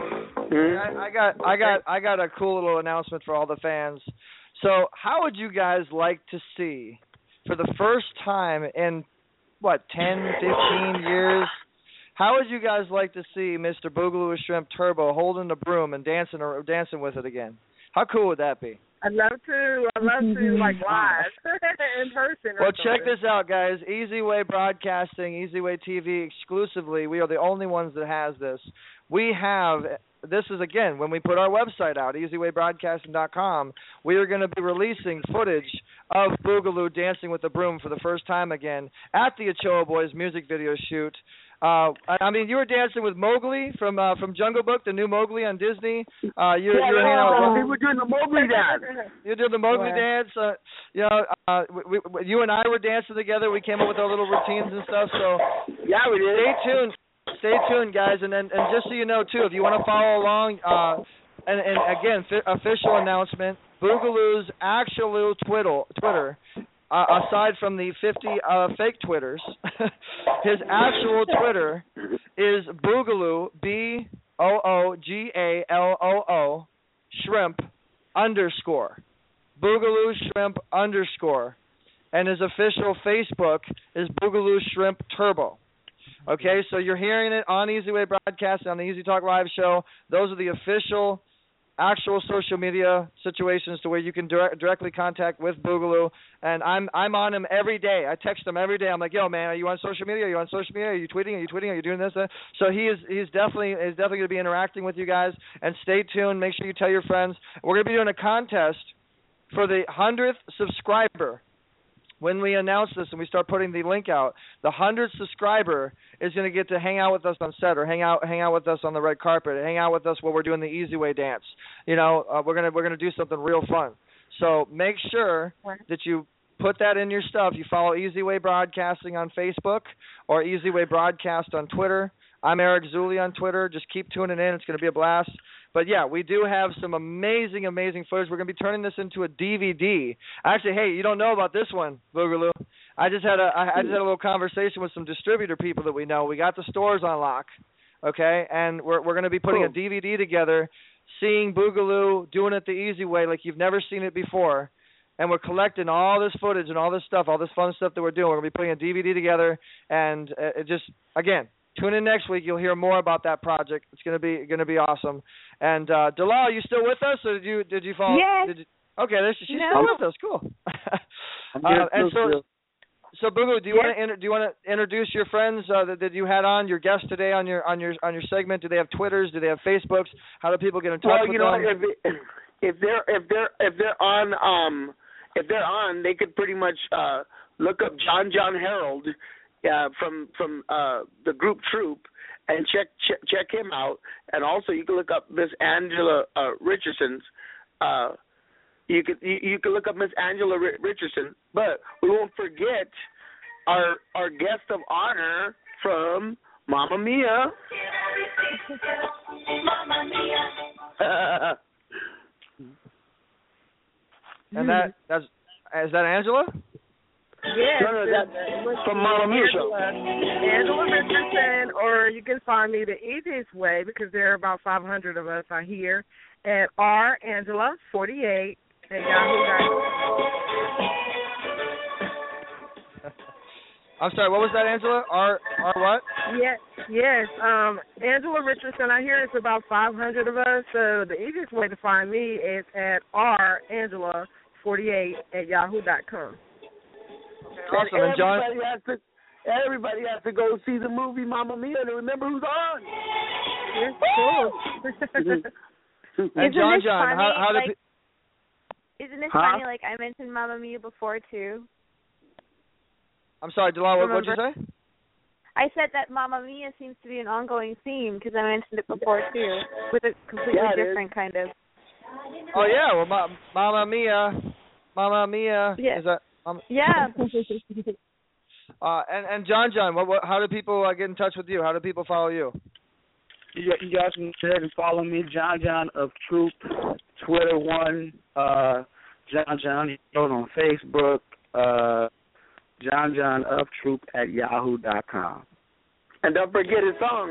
S12: Mm-hmm.
S2: I, I got I got I got a cool little announcement for all the fans. So, how would you guys like to see, for the first time in what ten, fifteen years? How would you guys like to see Mister Boogaloo Shrimp Turbo holding the broom and dancing or dancing with it again? How cool would that be?
S13: I'd love to. I'd love to like live in person. or
S2: Well, check
S13: something.
S2: this out, guys. Easy Way Broadcasting, Easy Way T V exclusively. We are the only ones that has this. We have, this is, again, when we put our website out, easy way broadcasting dot com, we are going to be releasing footage of Boogaloo dancing with the broom for the first time again at the Ochoa Boys music video shoot. Uh, I I mean, you were dancing with Mowgli from uh, from Jungle Book, the new Mowgli on Disney. Uh, you,
S12: Yeah,
S2: you were hanging out with
S12: we were doing the Mowgli dance.
S2: You did the Mowgli
S12: Wow.
S2: dance. Uh, you know, uh, we, we, you and I were dancing together. We came up with our little routines and stuff. So
S12: yeah, we did.
S2: Stay tuned. Stay tuned, guys. And then, and just so you know, too, if you want to follow along, uh, and, and again, fi- official announcement: Boogaloo's actual Twitter, Twitter, uh, aside from the fifty uh, fake Twitters, his actual Twitter is Boogaloo, B O O G A L O O, shrimp underscore. Boogaloo shrimp underscore. And his official Facebook is Boogaloo Shrimp Turbo. Okay, so you're hearing it on Easy Way Broadcasting, on the Easy Talk Live show. Those are the official, actual social media situations to where you can direct, directly contact with Boogaloo. And I'm I'm on him every day. I text him every day. I'm like, yo, man, are you on social media? Are you on social media? Are you tweeting? Are you tweeting? Are you doing this? Uh, So he is he's definitely is definitely going to be interacting with you guys. And stay tuned. Make sure you tell your friends. We're going to be doing a contest for the hundredth subscriber. When we announce this and we start putting the link out, the hundredth subscriber is going to get to hang out with us on set, or hang out hang out with us on the red carpet, hang out with us while we're doing the Easy Way dance. You know, uh, we're gonna we're gonna do something real fun. So make sure that you put that in your stuff. You follow Easy Way Broadcasting on Facebook or Easy Way Broadcast on Twitter. I'm Eric Zuli on Twitter. Just keep tuning in. It's going to be a blast. But, yeah, we do have some amazing, amazing footage. We're going to be turning this into a D V D. Actually, hey, you don't know about this one, Boogaloo. I just had a I just had a little conversation with some distributor people that we know. We got the stores on lock, okay, and we're we're going to be putting
S12: Cool.
S2: a D V D together, seeing Boogaloo doing it the easy way, like you've never seen it before, and we're collecting all this footage and all this stuff, all this fun stuff that we're doing. We're going to be putting a D V D together, and uh, it just again, tune in next week. You'll hear more about that project. It's going to be going to be awesome. And uh, Dalal, you still with us, or did you did you fall?
S7: Yes.
S2: Did you, okay, there's, she's
S7: No.
S2: still with us. Cool.
S12: I'm
S2: uh,
S12: here
S2: and
S12: too,
S2: so.
S12: still.
S2: So, Boogaloo, do you
S7: Yes.
S2: want to inter- do you want to introduce your friends uh, that, that you had on, your guests today on your on your on your segment? Do they have Twitters? Do they have Facebooks? How do people get in touch
S12: Well,
S2: with
S12: you know,
S2: them?
S12: if it, if they're if they're if they're on um if they're on, they could pretty much uh look up John John Harold uh, from from uh the group Troop and check check, check him out. And also, you can look up Miss Angela uh, Richardson's. Uh, you could you, you can look up Miss Angela R- Richardson, but we won't forget our our guest of honor from Mamma Mia. Mamma Mia.
S2: And that that's is that Angela?
S13: Yes,
S12: No, no, that's
S13: it's
S12: from Mamma Mia show.
S13: Angela, Angela Richardson, or you can find me the easiest way because there are about five hundred of us out here at R Angela forty-eight at Yahoo dot com.
S2: I'm sorry, what was that, Angela? R R what?
S13: Yes, yes. Um, Angela Richardson. I hear it's about five hundred of us. So the easiest way to find me is at R Angela forty-eight at Yahoo dot com.
S2: Awesome, and John.
S12: Everybody has to everybody has to go see the movie Mamma Mia to remember who's on.
S13: Yes, cool.
S2: And
S7: Isn't
S2: John
S7: this
S2: John,
S7: funny?
S2: how how did
S7: Like, isn't it
S12: Huh?
S7: funny? Like I mentioned Mamma Mia before too.
S2: I'm sorry, Dalal, what what'd you
S7: Remember?
S2: say?
S7: I said that Mamma Mia seems to be an ongoing theme because I mentioned it before too, with a completely
S12: Yeah, it is.
S7: different kind of.
S2: Oh yeah, well, ma- Mamma Mia, Mamma Mia.
S7: Yeah.
S2: Is that? Um,
S7: Yeah.
S2: uh, and and John John, what, what how do people uh, get in touch with you? How do people follow you?
S14: You, you guys can go ahead and follow me, John John of Troop, Twitter one, uh, John John on Facebook, uh, John John of Troop at yahoo dot com.
S12: And don't forget his song.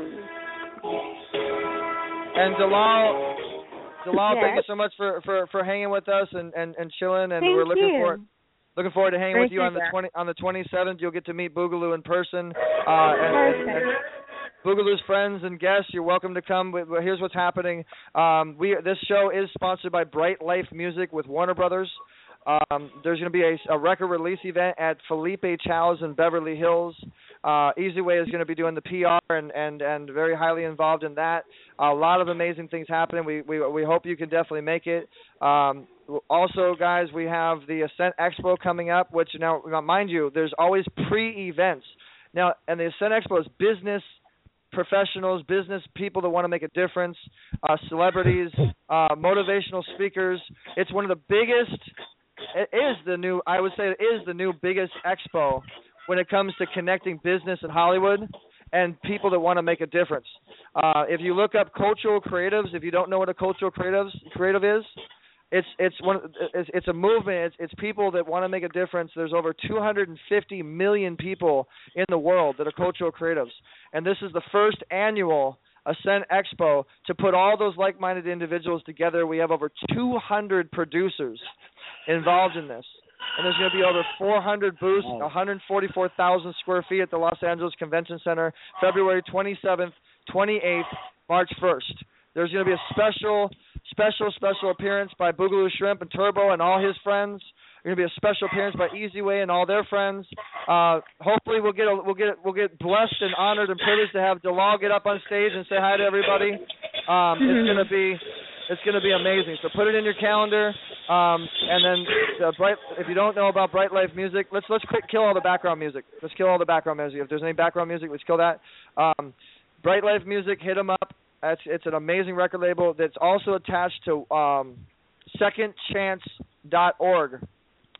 S2: And Dalal, Dalal,
S7: Yes.
S2: thank you so much for, for, for hanging with us and, and, and chilling. And
S7: Thank
S2: we're looking
S7: you.
S2: forward looking forward to hanging
S13: Thank
S2: with you
S13: you,
S2: on the
S13: Jack.
S2: twenty on the twenty seventh. You'll get to meet Boogaloo in person. Uh, and, and, and Boogaloo's friends and guests, you're welcome to come. But but here's what's happening. Um, we this show is sponsored by Bright Life Music with Warner Brothers. Um, there's going to be a, a record release event at Felipe Chow's in Beverly Hills. Uh, Easy Way is going to be doing the P R and, and, and very highly involved in that. A lot of amazing things happening. We we we hope you can definitely make it. Um, also, guys, we have the Ascent Expo coming up, which now, now mind you, there's always pre-events. Now, and the Ascent Expo is business professionals, business people that want to make a difference, uh, celebrities, uh, motivational speakers. It's one of the biggest. It is the new. I would say it is the new biggest expo when it comes to connecting business in Hollywood and people that want to make a difference. Uh, if you look up cultural creatives, if you don't know what a cultural creatives creative is, it's it's one it's, it's a movement. It's it's people that want to make a difference. There's over two hundred fifty million people in the world that are cultural creatives, and this is the first annual Ascent Expo to put all those like-minded individuals together. We have over two hundred producers involved in this. And there's going to be over four hundred booths, one hundred forty-four thousand square feet at the Los Angeles Convention Center, February twenty-seventh, twenty-eighth, March first. There's going to be a special, special, special appearance by Boogaloo Shrimp and Turbo and all his friends. There's going to be a special appearance by Easy Way and all their friends. Uh, hopefully, we'll get a, we'll get we'll get blessed and honored and privileged to have Dalal get up on stage and say hi to everybody. Um, it's going to be it's going to be amazing. So put it in your calendar. Um, and then the Bright. If you don't know about Bright Life Music, let's let's quick kill all the background music. Let's kill all the background music. If there's any background music, let's kill that. Um, Bright Life Music, hit them up. It's it's an amazing record label that's also attached to um, second chance dot org,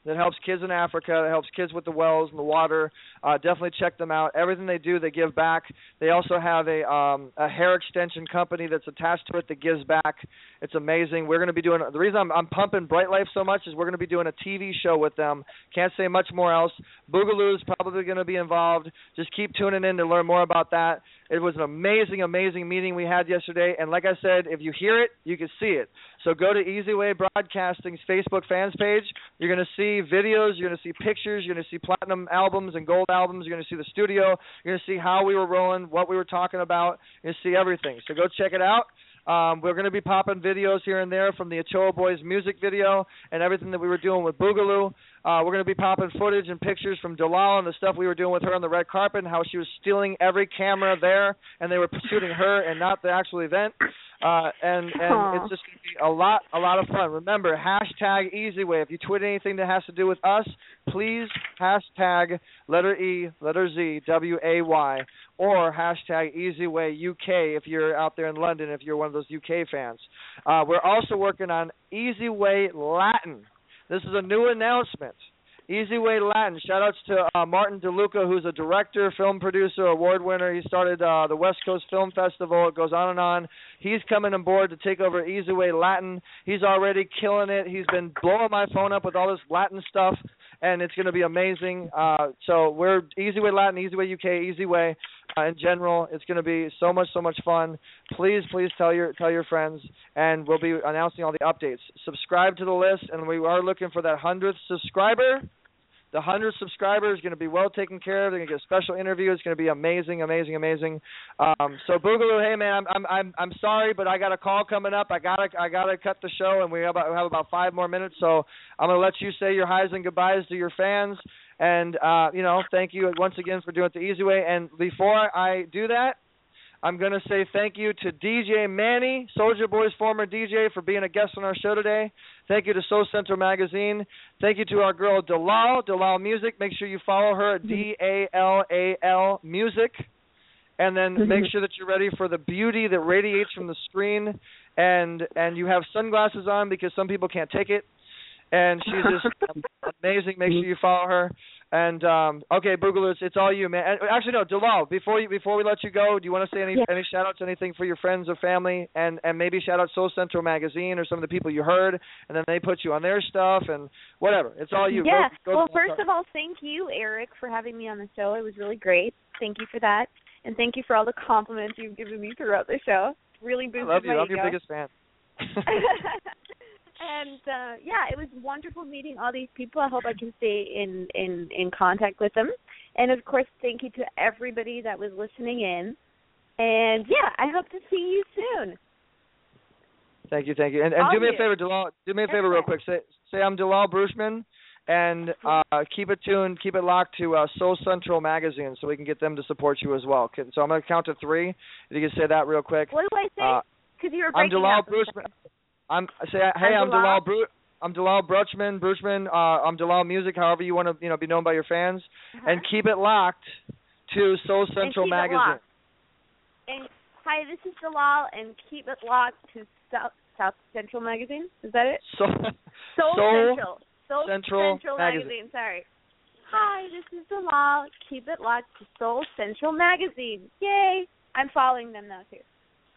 S2: that helps kids in Africa, that helps kids with the wells and the water. Uh, definitely check them out. Everything they do, they give back. They also have a um, a hair extension company that's attached to it that gives back. It's amazing. We're going to be doing, the reason I'm, I'm pumping Bright Life so much is we're going to be doing a T V show with them. Can't say much more else. Boogaloo's probably going to be involved. Just keep tuning in to learn more about that. It was an amazing, amazing meeting we had yesterday. And like I said, if you hear it, you can see it. So go to Easy Way Broadcasting's Facebook fans page. You're going to see videos. You're going to see pictures. You're going to see platinum albums and gold albums. You're going to see the studio. You're going to see how we were rolling, what we were talking about. You're going to see everything. So go check it out. Um, we're going to be popping videos here and there from the Ochoa Boys music video and everything that we were doing with Boogaloo. Uh, we're going to be popping footage and pictures from Dalal and the stuff we were doing with her on the red carpet and how she was stealing every camera there and they were shooting her and not the actual event. Uh, and and
S7: Aww.
S2: it's just going to be a lot, a lot of fun. Remember, hashtag EasyWay. If you tweet anything that has to do with us, please hashtag letter E, letter Z, W A Y, or hashtag EasyWay U K if you're out there in London, if you're one of those U K fans. Uh, we're also working on EasyWay Latin. This is a new announcement. Easy Way Latin. Shout-outs to uh, Martin DeLuca, who's a director, film producer, award winner. He started uh, the West Coast Film Festival. It goes on and on. He's coming on board to take over Easy Way Latin. He's already killing it. He's been blowing my phone up with all this Latin stuff, and it's going to be amazing. Uh, so we're Easy Way Latin, Easy Way U K, Easy Way uh, in general. It's going to be so much, so much fun. Please, please tell your tell your friends, and we'll be announcing all the updates. Subscribe to the list, and we are looking for that hundredth subscriber. The hundredth subscriber is going to be well taken care of. They're going to get a special interview. It's going to be amazing, amazing, amazing. Um, so Boogaloo, hey man, I'm I'm I'm I'm sorry, but I got a call coming up. I gotta I gotta cut the show, and we have about, we have about five more minutes. So I'm gonna let you say your highs and goodbyes to your fans, and uh, you know, thank you once again for doing it the easy way. And before I do that, I'm going to say thank you to D J Manny, Soulja Boy's former D J, for being a guest on our show today. Thank you to Soul Central Magazine. Thank you to our girl Dalal, Dalal Music. Make sure you follow her at D A L A L Music. And then make sure that you're ready for the beauty that radiates from the screen. And, and you have sunglasses on because some people can't take it. And she's just amazing. Make sure you follow her. And um, okay, Boogaloo, it's, it's all you, man. And, actually, no, Dalal. Before you, before we let you go, do you want to say any yeah. any shout outs, anything for your friends or family, and and maybe shout out Soul Central Magazine or some of the people you heard, and then they put you on their stuff and whatever. It's all you.
S7: Yeah.
S2: Go, go
S7: well, first start. of all, thank you, Eric, for having me on the show. It was really great. Thank you for that, and thank you for all the compliments you've given me throughout the show. Really boosted
S2: I love you.
S7: my
S2: I'm
S7: ego.
S2: your biggest fan.
S7: And uh, yeah, it was wonderful meeting all these people. I hope I can stay in, in, in contact with them. And of course, thank you to everybody that was listening in. And yeah, I hope to see you soon.
S2: Thank you, thank you. And, and do me a favor, Dalal. Do me a favor, real quick. Say, say I'm Dalal Bruchman, and uh, keep it tuned, keep it locked to uh, Soul Central Magazine, so we can get them to support you as well. So I'm going to count to three. If you can say that real quick.
S7: What do I say? Because uh, you were breaking
S2: I'm Dalal
S7: up.
S2: Bruchman. I'm say hey, I'm, I'm Dalal Bru- I'm Dalal Bruchman, Bruchman. Uh, I'm Dalal Music. However you want to, you know, be known by your fans, uh-huh. and keep it locked to Soul Central Magazine.
S7: And hi, this is Dalal, and keep it locked to South, South Central Magazine. Is that it?
S2: So,
S7: Soul,
S2: Soul
S7: Central. Soul
S2: Central,
S7: Central
S2: Magazine.
S7: Magazine. Sorry. Hi, this is Dalal. Keep it locked to Soul Central Magazine. Yay! I'm following them now too.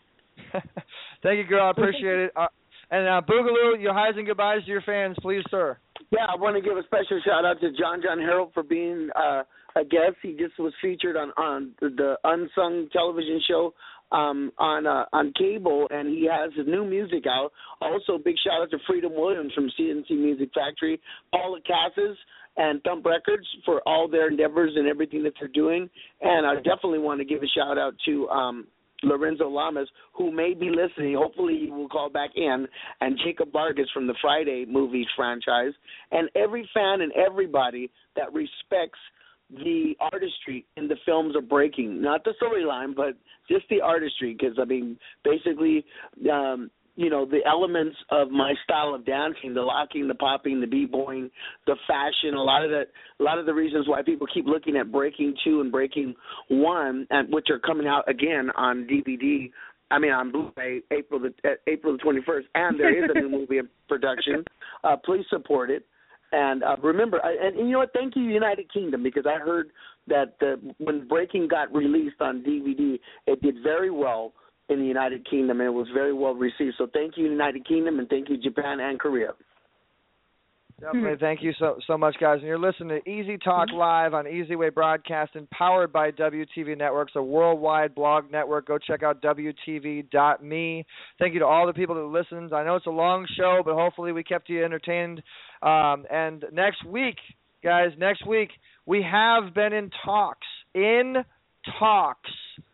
S2: Thank you, girl. I appreciate it. Uh, And uh, Boogaloo, your highs and goodbyes to your fans, please, sir.
S12: Yeah, I want to give a special shout-out to John John Harold for being uh, a guest. He just was featured on, on the, the Unsung television show um, on uh, on cable, and he has his new music out. Also, big shout-out to Freedom Williams from C N C Music Factory, Paula Casas, and Thump Records for all their endeavors and everything that they're doing. And I definitely want to give a shout-out to um, – Lorenzo Lamas, who may be listening. Hopefully he will call back in, and Jacob Vargas from the Friday movies franchise, and every fan and everybody that respects the artistry in the films of breaking, not the storyline, but just the artistry, because, I mean, basically, um, you know, the elements of my style of dancing, the locking, the popping, the b-boying, the fashion, a lot of the a lot of the reasons why people keep looking at Breaking two and Breaking one, and which are coming out again on D V D. I mean, on Blu-ray, April the uh, April the twenty-first, and there is a new movie in production. Uh, please support it. And uh, remember, and, and you know what? Thank you, United Kingdom, because I heard that uh, when Breaking got released on D V D, it did very well in the United Kingdom, and it was very well received. So thank you, United Kingdom, and thank you, Japan and Korea.
S2: Definitely. Thank you so so much, guys. And you're listening to Easy Talk Live on Easy Way Broadcasting, powered by W T V Networks, a worldwide blog network. Go check out W T V dot me. Thank you to all the people that listened. I know it's a long show, but hopefully we kept you entertained. Um, and next week, guys, next week, we have been in talks, in talks.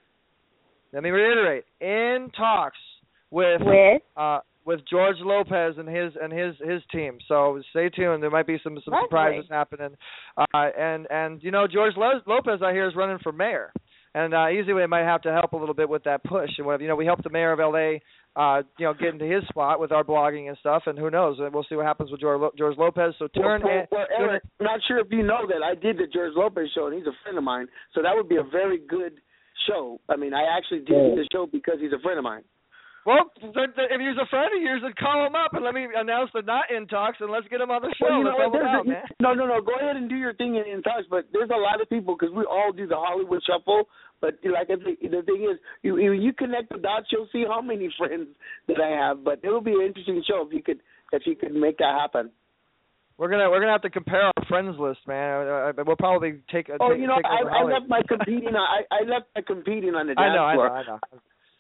S2: Let me reiterate, in talks with...
S7: With?
S2: Uh, with George Lopez and his and his his team. So stay tuned. There might be some some surprises happening. Uh, and and you know George Lopez I hear is running for mayor, and uh, Easy Way might have to help a little bit with that push. And whatever, you know, we helped the mayor of L A Uh, you know, get into his spot with our blogging and stuff. And who knows? We'll see what happens with George, George Lopez. So turn.
S12: Well,
S2: in,
S12: well, well Eric, I'm not sure if you know that I did the George Lopez show, and he's a friend of mine. So that would be a very good show. I mean, I actually did
S2: yeah.
S12: the show because he's a friend of mine.
S2: Well, if he's a friend of yours, then call him up and let me announce they're not in talks, and let's get him on the show.
S12: Well, you know,
S2: let's help him out, man.
S12: No, no, no. Go ahead and do your thing in, in talks, but there's a lot of people, because we all do the Hollywood Shuffle, but like the, the thing is, you you connect the dots, you'll see how many friends that I have. But it'll be an interesting show if you could if you could make that happen.
S2: We're gonna we're gonna have to compare our friends list, man. Uh, we'll probably take.
S12: Oh,
S2: take,
S12: you know,
S2: take
S12: I, I left my competing. on, I I left my competing on the dance
S2: I know,
S12: floor.
S2: I know, I know.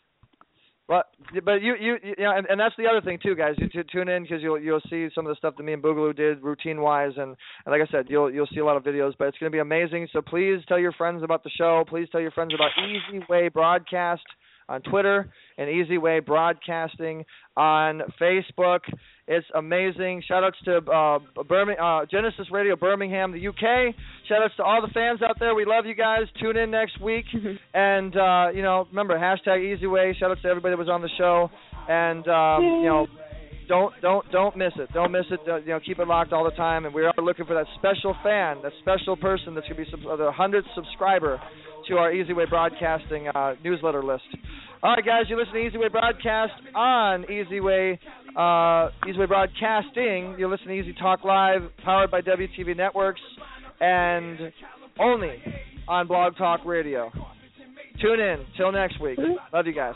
S2: But but you you, you yeah, and, and that's the other thing too, guys. You t- tune in because you'll you'll see some of the stuff that me and Boogaloo did routine wise, and, and like I said, you'll you'll see a lot of videos. But it's gonna be amazing. So please tell your friends about the show. Please tell your friends about Easy Way Broadcast on Twitter and Easy Way Broadcasting on Facebook. It's amazing. Shout-outs to uh, Birmingham, uh, Genesis Radio Birmingham, the U K. Shout-outs to all the fans out there. We love you guys. Tune in next week. And, uh, you know, remember, hashtag Easy Way. Shout-outs to everybody that was on the show. And, um, you know, don't don't don't miss it. Don't miss it. Uh, you know, keep it locked all the time. And we are looking for that special fan, that special person that's going to be sub- uh, the hundredth subscriber to our Easy Way Broadcasting uh, newsletter list. All right, guys, you listen to Easy Way Broadcast on Easy Way, uh, Easy Way Broadcasting. You're listening to Easy Talk Live, powered by W T V Networks, and only on Blog Talk Radio. Tune in. Till next week. Love you guys.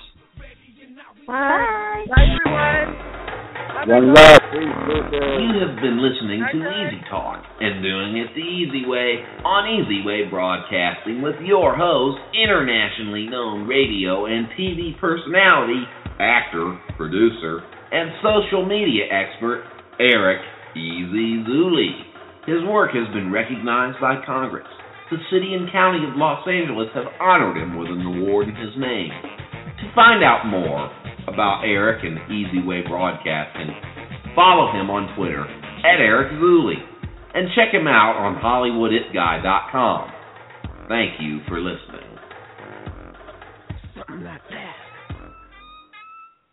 S7: Bye.
S13: Bye, everyone.
S1: One love. You have been listening to Easy Talk and doing it the easy way on Easy Way Broadcasting with your host, internationally known radio and T V personality, actor, producer, and social media expert, Eric Easy Zuli. His work has been recognized by Congress. The city and county of Los Angeles have honored him with an award in his name. To find out more about Eric and Easy Way Broadcasting, follow him on Twitter at Eric Zuli and check him out on Hollywood It Guy dot com. Thank you for listening.
S5: Something like that.